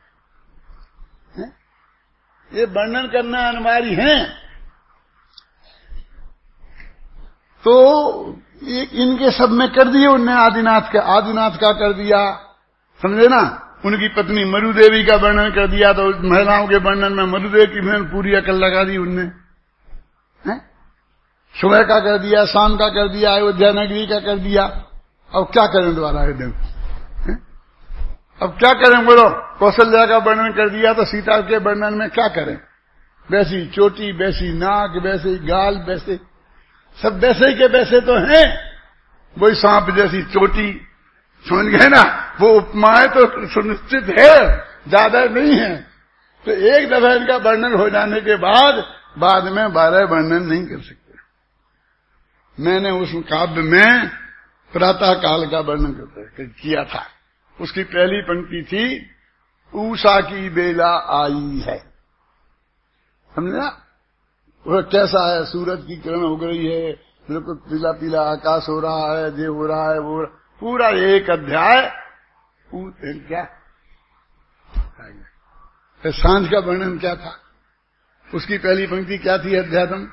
ये वर्णन करना अनिवार्य है। तो एक इनके सब में कर दिए उनने, आदिनाथ का कर दिया, समझे ना। उनकी पत्नी मरुदेवी का वर्णन कर दिया, तो महिलाओं के वर्णन में मरुदेव की मैंने पूरी अकल लगा दी उनने। सुबह का कर दिया, शाम का कर दिया, अयोध्या नगरी का कर दिया। अब क्या करें दोबारा दिन? अब क्या करें बोलो? कौशल्या का वर्णन कर दिया तो सीता के वर्णन में क्या करें? वैसी चोटी, वैसी नाक, वैसे गाल, वैसे सब वैसे के वैसे तो हैं। वही सांप जैसी चोटी, समझ गए ना। वो उपमाएं तो सुनिश्चित है, ज्यादा नहीं है। तो एक दफा इनका वर्णन हो जाने के बाद में 12 वर्णन नहीं कर सकते। मैंने उस काव्य में प्रातः काल का वर्णन किया था। उसकी पहली पंक्ति थी, उषा की बेला आई है, समझा। वह कैसा है? सूरज की किरण उग रही है, बिल्कुल पीला पीला आकाश हो रहा है, ये हो रहा है, वो पूरा एक अध्याय। क्या सांझ का वर्णन क्या था? उसकी पहली पंक्ति क्या थी? अध्यात्म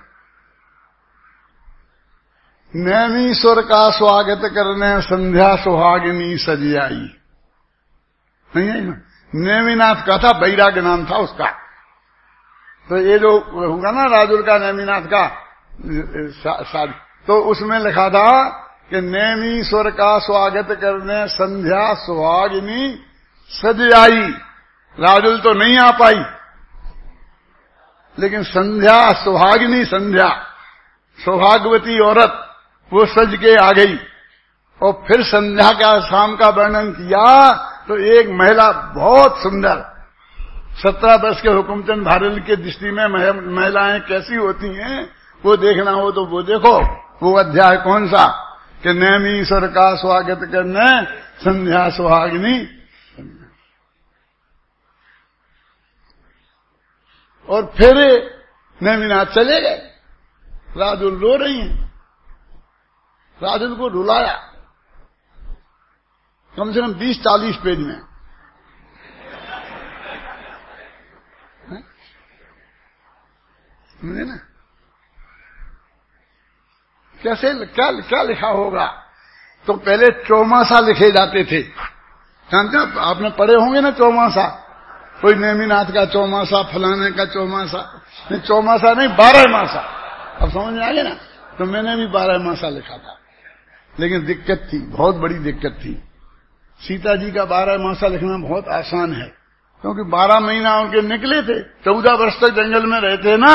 नैमीश्वर का स्वागत करने संध्या सुहागिनी सज आई। नहीं है ना? नेमिनाथ का था, बैराग्य नाम था उसका। तो ये जो होगा ना राजुल का नेमिनाथ का तो उसमें लिखा था कि नेमीश्वर का स्वागत करने संध्या सुहागिनी सज आई। राजुल तो नहीं आ पाई, लेकिन संध्या, सुहागिनी संध्या, सौभाग्यवती औरत, वो सज के आ गई और फिर संध्या का, शाम का वर्णन किया तो एक महिला बहुत सुंदर, 17 वर्ष के हुकुमचंद भारत की दृष्टि में महिलाएं कैसी होती हैं वो देखना हो तो वो देखो। वो अध्याय कौन सा कि नैमीश्वर का स्वागत करने संध्या सुहागिनी। और फिर नैमिनाथ चले गए। राजुल रो रही हैं, राजुल को रुलाया कम से कम 20-40 पेज में। समझे ना कैसे क्या लिखा होगा। तो पहले चौमासा लिखे जाते थे, जानते हो आपने पढ़े होंगे ना चौमासा, कोई नेमिनाथ का चौमासा, फलाने का चौमासा, नहीं चौमासा नहीं 12 मासा। अब समझ में आ गया ना। तो मैंने भी 12 मासा लिखा था, लेकिन दिक्कत थी, बहुत बड़ी दिक्कत थी। सीता जी का 12 मासा लिखना बहुत आसान है, क्योंकि 12 महीना उनके निकले थे, 14 वर्ष तक जंगल में रहते ना,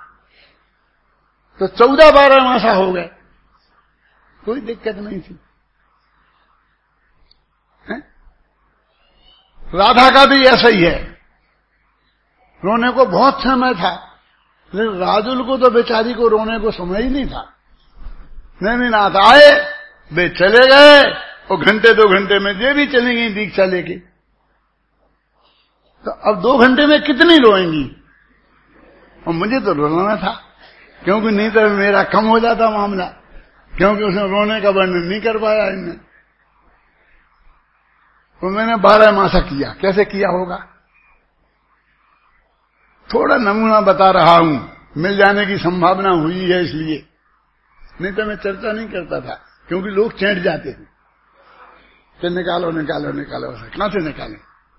तो 14-12 मासा हो गए, कोई दिक्कत नहीं थी। राधा का भी ऐसा ही है, रोने को बहुत समय था, लेकिन राजुल को तो बेचारी को रोने को समय ही नहीं था। नैमिनाथ आए, वे चले गए, और घंटे 2 घंटे में ये भी चली गई दीक्षा लेके। तो अब 2 घंटे में कितनी रोएंगी, और मुझे तो रोना था, क्योंकि नहीं तो मेरा कम हो जाता मामला, क्योंकि उसने रोने का वर्णन नहीं कर पाया इनने। तो मैंने 12 मासा किया। कैसे किया होगा थोड़ा नमूना बता रहा हूं, मिल जाने की संभावना हुई है इसलिए, नहीं तो मैं चर्चा नहीं करता था, क्योंकि लोग चैंट जाते थे कि निकालो निकालो निकालो। कहां से निकालें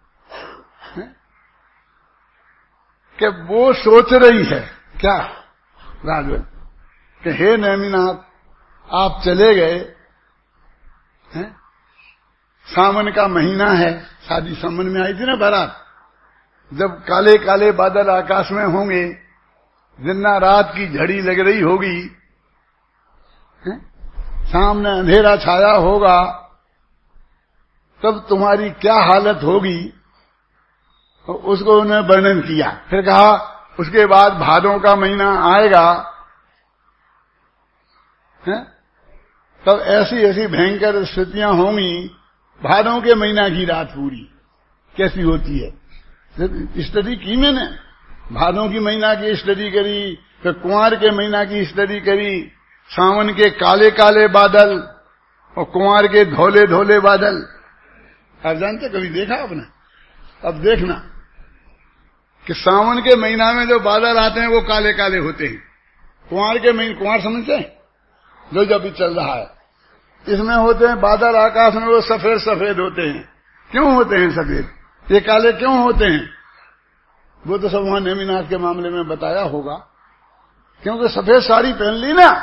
कि वो सोच रही है क्या राजू कि हे नैमिनाथ आप चले गए हैं, सावन का महीना है, शादी सावन में आई थी ना बारात, जब काले काले बादल आकाश में होंगे, जिन्ना रात की झड़ी लग रही होगी, सामने अंधेरा छाया होगा, तब तुम्हारी क्या हालत होगी, तो उसको उन्हें वर्णन किया। फिर कहा उसके बाद भादों का महीना आएगा, तब ऐसी ऐसी भयंकर स्थितियां होंगी, भादों के महीना की रात पूरी कैसी होती है, स्टडी की मैंने, भादों की महीना की स्टडी करी, फिर कुंवार के महीना की स्टडी करी, सावन के काले काले बादल और कुंवार के धोले धोले बादल। आप जानते कभी देखा आपने? अब देखना कि सावन के महीना में जो बादल आते हैं वो काले काले होते हैं, कुंवार के महीने, कुंवार समझते हैं जो जब भी चल रहा है, इसमें होते हैं बादल आकाश में, वो सफेद सफेद होते हैं। क्यों होते हैं सफेद, ये काले क्यों होते हैं? वो तो सब वहां नेमिनाथ के मामले में बताया होगा, क्योंकि सफेद साड़ी पहन ली ना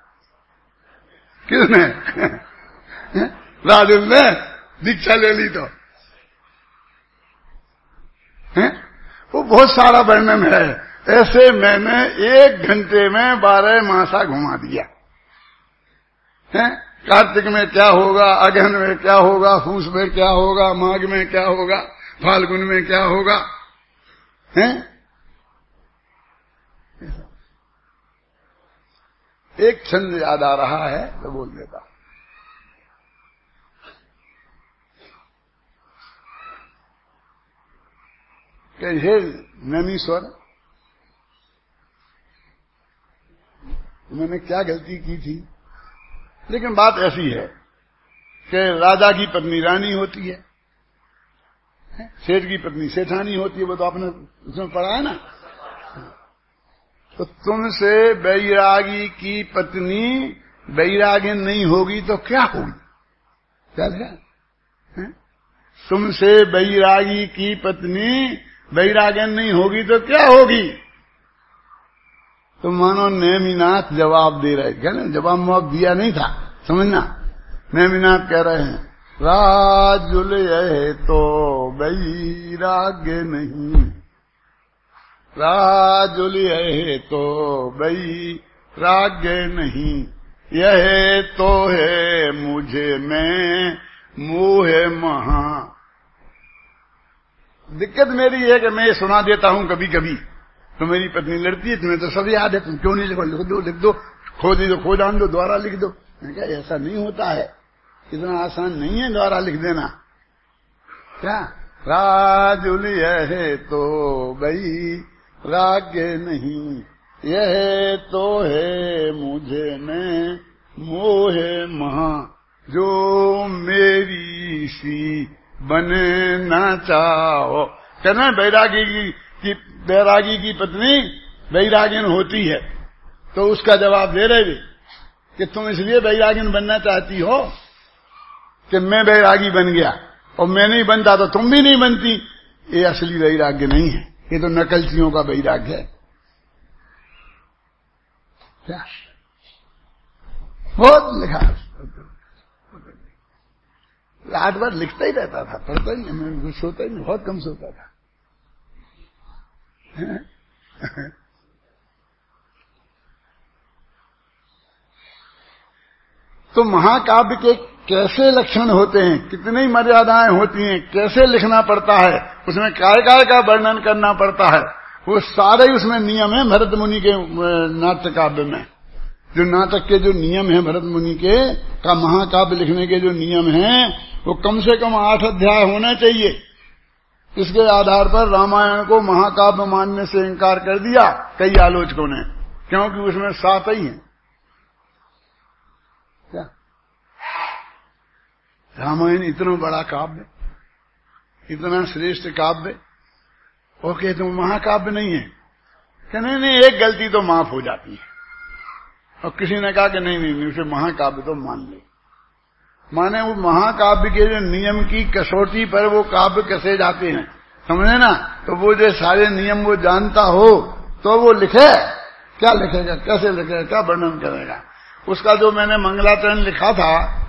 किसने राजुल ने दीक्षा ले ली, तो वो बहुत सारा वर्णन है। ऐसे मैंने 1 घंटे में 12 मासा घुमा दिया। कार्तिक में क्या होगा, अगहन में क्या होगा, फूस में क्या होगा, माघ में क्या होगा, फाल्गुन में क्या होगा, एक छंद याद आ रहा है तो बोल देता। कि हे नैमीश्वर, मैंने क्या गलती की थी, लेकिन बात ऐसी है कि राजा की पत्नी रानी होती है, सेठ की पत्नी सेठानी होती है, वो तो आपने उसमें पढ़ा है ना। तो तुमसे बैरागी की पत्नी बैरागिन नहीं होगी तो क्या होगी, क्या है? तुमसे बैरागी की पत्नी बैरागिन नहीं होगी तो क्या होगी? तो मानो नेमिनाथ जवाब दे रहे, क्या ना, जवाब दिया नहीं था, समझना। नेमिनाथ कह रहे हैं राजुल ये तो बैराग्य नहीं, राजुल यह तो वैराग्य नहीं, यह तो है मुझे में मोह महा। दिक्कत मेरी है कि मैं सुना देता हूं कभी कभी, तो मेरी पत्नी लड़ती है, तुम्हें तो सब याद है, तुम क्यों नहीं लिखो? लिख दो, खो दी तो खो जान दो, द्वारा लिख दो। मैंने कहा ऐसा नहीं होता है, इतना आसान नहीं है द्वारा लिख देना। क्या राजुल यह तो वैराग्य नहीं, यह तो है मुझे में मोह महा। जो मेरी सी बनना चाहो, कहना बैरागी की पत्नी बैरागिन होती है, तो उसका जवाब दे रहे थे कि तुम इसलिए बैरागिन बनना चाहती हो कि मैं बैरागी बन गया, और मैं नहीं बनता तो तुम भी नहीं बनती। ये असली वैराग्य नहीं है, ये तो नकलचियों का वैराग्य है। क्या बहुत लिखा, रात भर लिखता ही रहता था, पढ़ता ही नहीं, मैं सोता ही नहीं, बहुत कम सोता था। तो महाकाव्य के कैसे लक्षण होते हैं, कितनी मर्यादाएं होती हैं, कैसे लिखना पड़ता है, उसमें काय का वर्णन करना पड़ता है, वो सारे उसमें नियम है। भरत मुनि के नाट्य काव्य में जो नाटक के जो नियम है, भरत मुनि के का महाकाव्य लिखने के जो नियम हैं, वो कम से कम 8 अध्याय होना चाहिए। इसके आधार पर रामायण को महाकाव्य मानने से इंकार कर दिया कई आलोचकों ने, क्योंकि उसमें 7 ही हैं। क्या रामायण इतना बड़ा काव्य, इतना श्रेष्ठ काव्य, ओके तो महाकाव्य नहीं है? कहने नहीं, एक गलती तो माफ हो जाती है। और किसी ने कहा कि नहीं उसे महाकाव्य तो मान ले, माने वो महाकाव्य के जो नियम की कसौटी पर वो काव्य कसे जाते हैं, समझे ना? तो वो जो सारे नियम वो जानता हो तो वो लिखे, क्या लिखेगा, कैसे लिखेगा, क्या वर्णन करेगा? उसका जो मैंने मंगलाचरण लिखा था,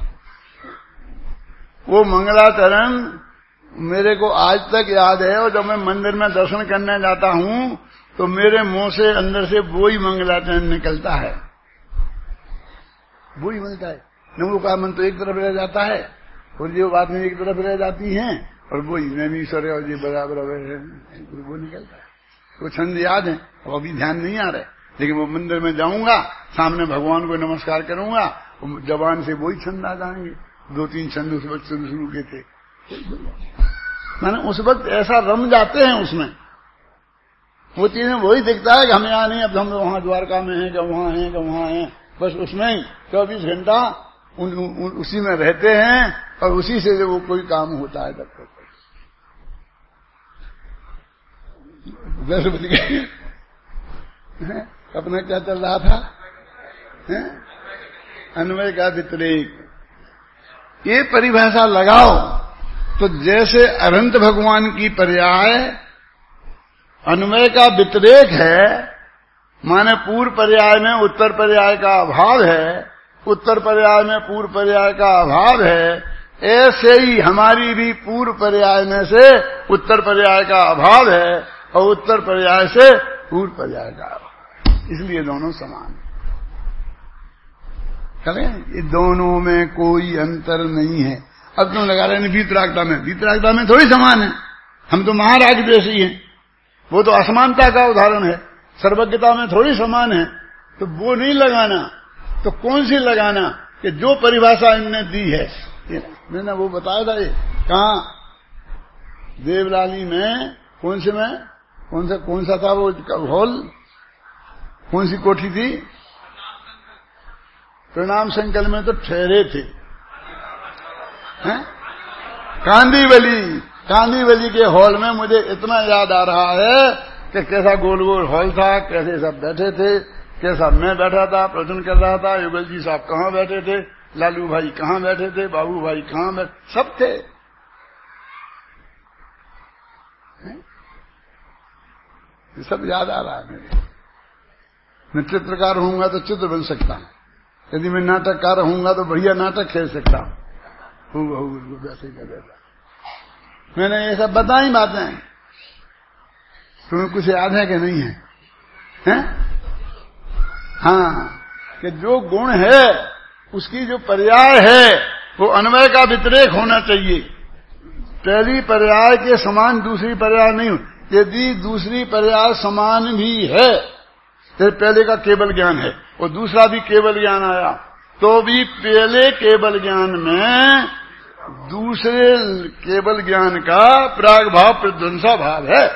वो मंगलाचरण मेरे को आज तक याद है, और जब मैं मंदिर में दर्शन करने जाता हूं तो मेरे मुंह से अंदर से वो ही मंगलाचरण निकलता है, वो ही मिलता है। नमो का मन तो एक तरफ रह जाता है, और जो बात में एक तरफ रह जाती हैं, और वो ही ईश्वर और जी बराबर वो निकलता है। वो छंद याद है, अब अभी ध्यान नहीं आ रहा है, लेकिन वो मंदिर में जाऊंगा, सामने भगवान को नमस्कार करूंगा, जबान से वही छंद आ जाएंगे। 2-3 छंद उस वक्त शुरू के थे, माने उस वक्त ऐसा रम जाते हैं उसमें, वो चीजें वही दिखता है कि हम यहाँ नहीं, अब हम वहां द्वारका में हैं, कि वहां हैं, कि वहां हैं, बस उसमें ही 24 घंटा उसी में रहते हैं, और उसी से वो कोई काम होता है तब तक। अपना क्या चल रहा था? अन्वय का व्यतिरेक, ये परिभाषा लगाओ तो जैसे अनंत भगवान की पर्याय अन्वय का व्यतिरेक है, माने पूर्व पर्याय में उत्तर पर्याय का अभाव है, उत्तर पर्याय में पूर्व पर्याय का अभाव है, ऐसे ही हमारी भी पूर्व पर्याय में से उत्तर पर्याय का अभाव है, और उत्तर पर्याय से पूर्व पर्याय का अभाव है, इसलिए दोनों समान है। करें, ये दोनों में कोई अंतर नहीं है। अब तुम लगा रहे हैं वीतरागता में थोड़ी समान है, हम तो महाराज जैसी हैं, वो तो असमानता का उदाहरण है। सर्वज्ञता में थोड़ी समान है, तो वो नहीं लगाना, तो कौन सी लगाना कि जो परिभाषा इनने दी है, मैंने वो बताया था। ये कहाँ देवलाली में, कौन सा था वो हॉल, कौन सी कोठी थी? प्रणाम संकल्प में तो ठहरे थे, कांदीवली के हॉल में। मुझे इतना याद आ रहा है कि कैसा गोल गोल हॉल था, कैसे सब बैठे थे, कैसा मैं बैठा था, प्रवचन कर रहा था, युगल जी साहब कहाँ बैठे थे, लालू भाई कहाँ बैठे थे, बाबू भाई कहाँ बैठे, सब थे। ये सब याद आ रहा है मेरे। मैं चित्रकार होऊंगा तो चित्र बन सकता हूं, यदि मैं नाटककार होऊंगा तो बढ़िया नाटक खेल सकता हूं, वैसे कर देता। मैंने ये सब बताई बातें, तुम्हें कुछ याद है कि नहीं है, हैं? हाँ, कि जो गुण है उसकी जो पर्याय है वो अन्वय का व्यतिरेक होना चाहिए। पहली पर्याय के समान दूसरी पर्याय नहीं हो। यदि दूसरी पर्याय समान भी है तो पहले का केवल ज्ञान है और दूसरा भी केवल ज्ञान आया, तो भी पहले केवल ज्ञान में दूसरे केवल ज्ञान का प्राग भाव प्रध्वंसा भाव है।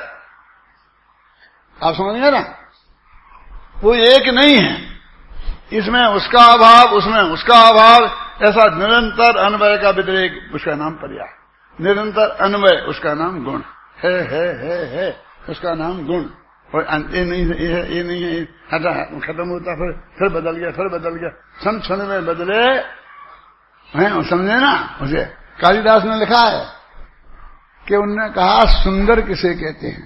आप समझ गए ना? वो एक नहीं है, इसमें उसका अभाव उसमें उसका अभाव, ऐसा निरंतर अन्वय का व्यतिरेक, उसका नाम पर्याय। निरंतर अन्वय उसका नाम गुण है उसका नाम गुण। और ये नहीं है हटा, खत्म होता फिर बदल गया क्षण में बदले हैं, समझे ना? उसे कालिदास ने लिखा है कि उनने कहा सुंदर किसे कहते हैं,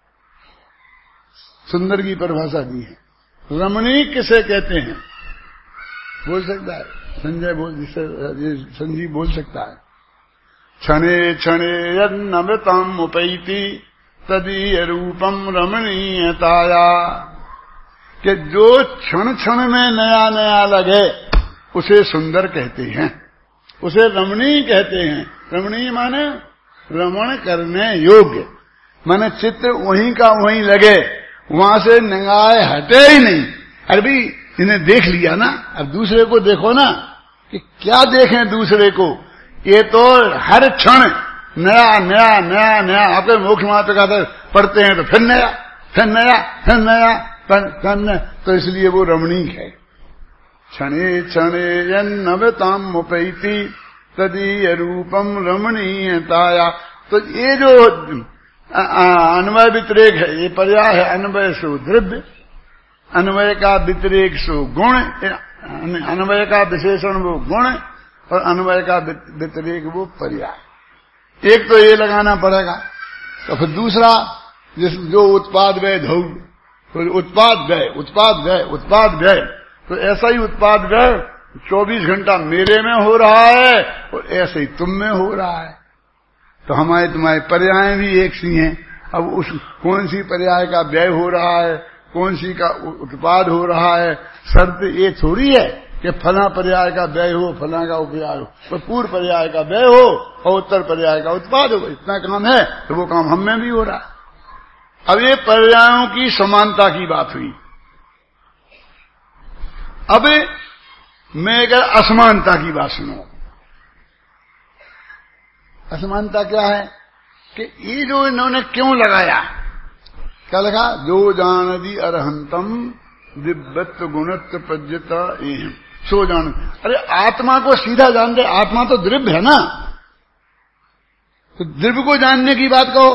सुंदर की परिभाषा दी है। रमणीक किसे कहते हैं, बोल सकता है संजीव बोल सकता है। क्षणे क्षणे यन्नमृतम् उपैति तदीय रूपम रमणीयताया, कि जो क्षण क्षण में नया नया लगे उसे सुंदर कहते हैं, उसे रमणीय कहते हैं। रमणीय माने रमण करने योग्य, माने चित्र वहीं का वहीं लगे, वहां से निगाह हटे ही नहीं। अरे भी इन्हें देख लिया ना, अब दूसरे को देखो ना, कि क्या देखें दूसरे को, ये तो हर क्षण नया नया नया नया। आपके मोक्ष मात्र का पढ़ते हैं तो फिर नया फिर नया फिर नया, तो इसलिए वो रमणीक है। क्षणे क्षणे यन्नवताम उपैति तदीय रूपम रमणीयताया। तो ये जो अन्वय व्यतिरेक है, ये पर्याय है। अन्वय सो द्रव्य, अन्वय का व्यतिरेक सो गुण, अन्वय का विशेषण वो गुण और अन्वय का व्यतिरेक वो पर्याय। एक तो ये लगाना पड़ेगा, तो फिर दूसरा जो उत्पाद व्यय धौ, तो उत्पाद व्यय, तो ऐसा ही उत्पाद व्यय 24 घंटा मेरे में हो रहा है और ऐसे ही तुम में हो रहा है। तो हमारे तुम्हारे पर्याय भी एक सी हैं। अब उस कौन सी पर्याय का व्यय हो रहा है, कौन सी का उत्पाद हो रहा है, शर्त ये थोड़ी है कि फला पर्याय का व्यय हो फला का उपयाय हो, तो पूर्व पर्याय का व्यय हो और उत्तर पर्याय का उत्पाद हो। इतना काम है तो वो काम हम में भी हो रहा है। अब ये पर्यायों की समानता की बात हुई। अब मैं अगर असमानता की बात सुनो, असमानता क्या है कि ये जो इन्होंने क्यों लगाया, क्या लगा? जो जानदी अरहंतम दिव्यत्व गुणत्व प्रज्ञता एहम सो जान। अरे आत्मा को सीधा जान दे, आत्मा तो द्रव्य है ना, तो द्रव्य को जानने की बात कहो।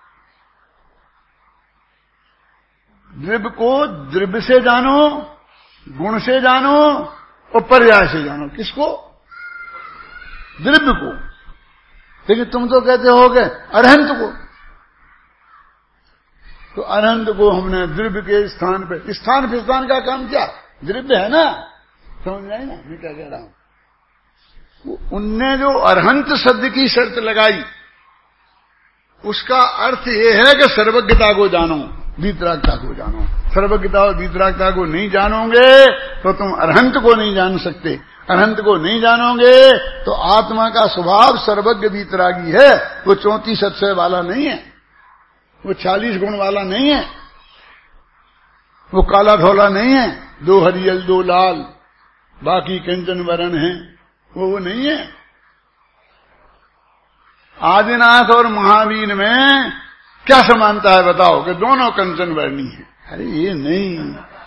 द्रव्य को द्रव्य से जानो, गुण से जानो और पर्याय से जानो। किसको? द्रव्य को। लेकिन तुम तो कहते होगे अरहंत को, तो अनंत को हमने द्रव्य के स्थान पे, स्थान विस्थान का काम क्या? द्रव्य है ना, समझ रहे ना मैं क्या कह रहा हूं? उनने जो अरहंत शब्द की शर्त लगाई, उसका अर्थ यह है कि सर्वज्ञता को जानो, वीतरागता को जानो। सर्वज्ञता और वीतरागता को नहीं जानोगे तो तुम अरहंत को नहीं जान सकते। अरहंत को नहीं जानोगे तो आत्मा का स्वभाव सर्वज्ञ वीतरागी है, वो 34 अक्षय वाला नहीं है, वो 40 गुण वाला नहीं है, वो काला धोला नहीं है, 2 हरियल 2 लाल बाकी कंचन वरण है, वो नहीं है। आदिनाथ और महावीर में क्या समानता है बताओ? कि दोनों कंचन वर्णी है। अरे ये नहीं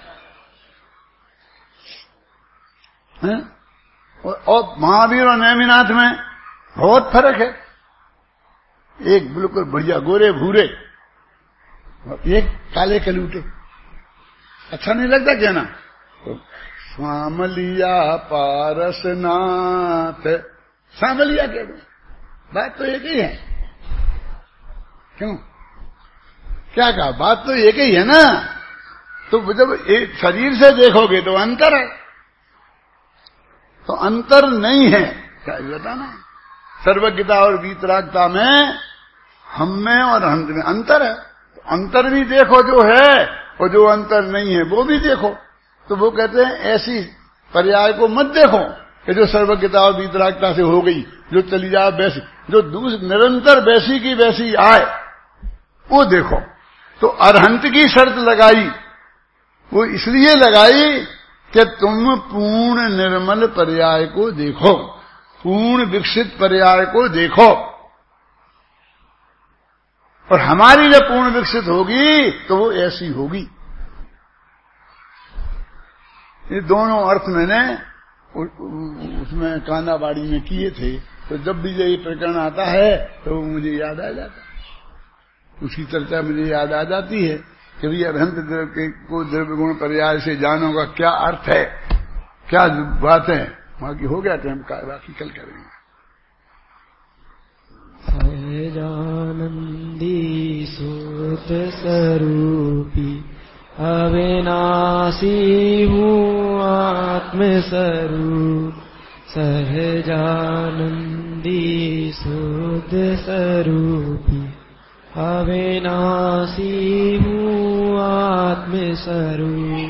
है? और महावीर और नेमिनाथ में बहुत फर्क है। एक बिल्कुल बढ़िया गोरे भूरे, एक काले कलूटे। अच्छा नहीं लगता क्या ना? सामलिया पारसनाथ, सामलिया कह दो, बात तो एक ही है। क्यों? क्या कहा? बात तो एक ही है ना। तो जब एक शरीर से देखोगे तो अंतर है, तो अंतर नहीं है क्या बताना? सर्वज्ञता और वीतरागता में हम में और हम में अंतर है, तो अंतर भी देखो जो है और जो अंतर नहीं है वो भी देखो। तो वो कहते हैं ऐसी पर्याय को मत देखो कि जो सर्वज्ञता और वीतरागता से हो गई, जो चली जाए वैसी, जो निरंतर वैसी की वैसी आए वो देखो। तो अरहंत की शर्त लगाई, वो इसलिए लगाई कि तुम पूर्ण निर्मल पर्याय को देखो, पूर्ण विकसित पर्याय को देखो। और हमारी जब पूर्ण विकसित होगी तो वो ऐसी होगी। ये दोनों अर्थ मैंने उसमें कानाबाड़ी में किए थे। तो जब भी ये प्रकरण आता है तो मुझे याद आ जाता है, उसकी चर्चा मुझे याद आ जाती है कि भाई अरहंत को द्रव्य गुण पर्याय से जानो का क्या अर्थ है, क्या बात है। बाकी हो गया टाइम का, बाकी कल करेंगे। सहजानंदी सुत स्वरूपी अविनाशी हूँ आत्मस्वरूप। सहजानंदी सुत स्वरूपी अविनाशी हूँ आत्मस्वरूप।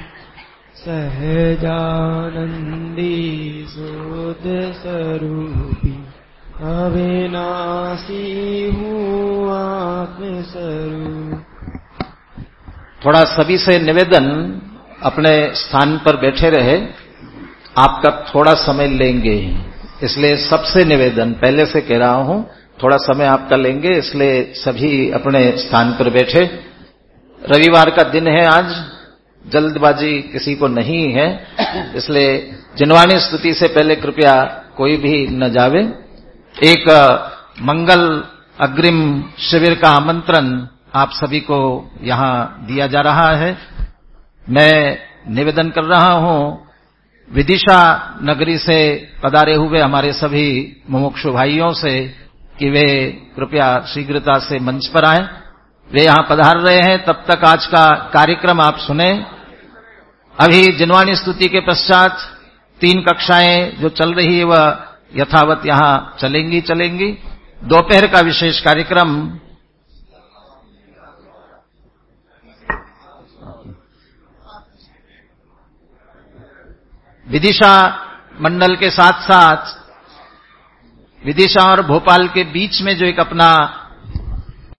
सहजानंदी सुत स्वरूपी अविनाशी हूँ आत्मस्वरूप। थोड़ा सभी से निवेदन, अपने स्थान पर बैठे रहे। आपका थोड़ा समय लेंगे, इसलिए सबसे निवेदन, पहले से कह रहा हूं, थोड़ा समय आपका लेंगे, इसलिए सभी अपने स्थान पर बैठे। रविवार का दिन है आज, जल्दबाजी किसी को नहीं है, इसलिए जिनवाणी स्तुति से पहले कृपया कोई भी न जावे। एक मंगल अग्रिम शिविर का आमंत्रण आप सभी को यहां दिया जा रहा है। मैं निवेदन कर रहा हूं विदिशा नगरी से पधारे हुए हमारे सभी मुमुक्षु भाइयों से कि वे कृपया शीघ्रता से मंच पर आएं। वे यहां पधार रहे हैं, तब तक आज का कार्यक्रम आप सुने। अभी जिनवाणी स्तुति के पश्चात 3 कक्षाएं जो चल रही है वह यथावत यहां चलेंगी। दोपहर का विशेष कार्यक्रम विदिशा मंडल के साथ साथ विदिशा और भोपाल के बीच में जो एक अपना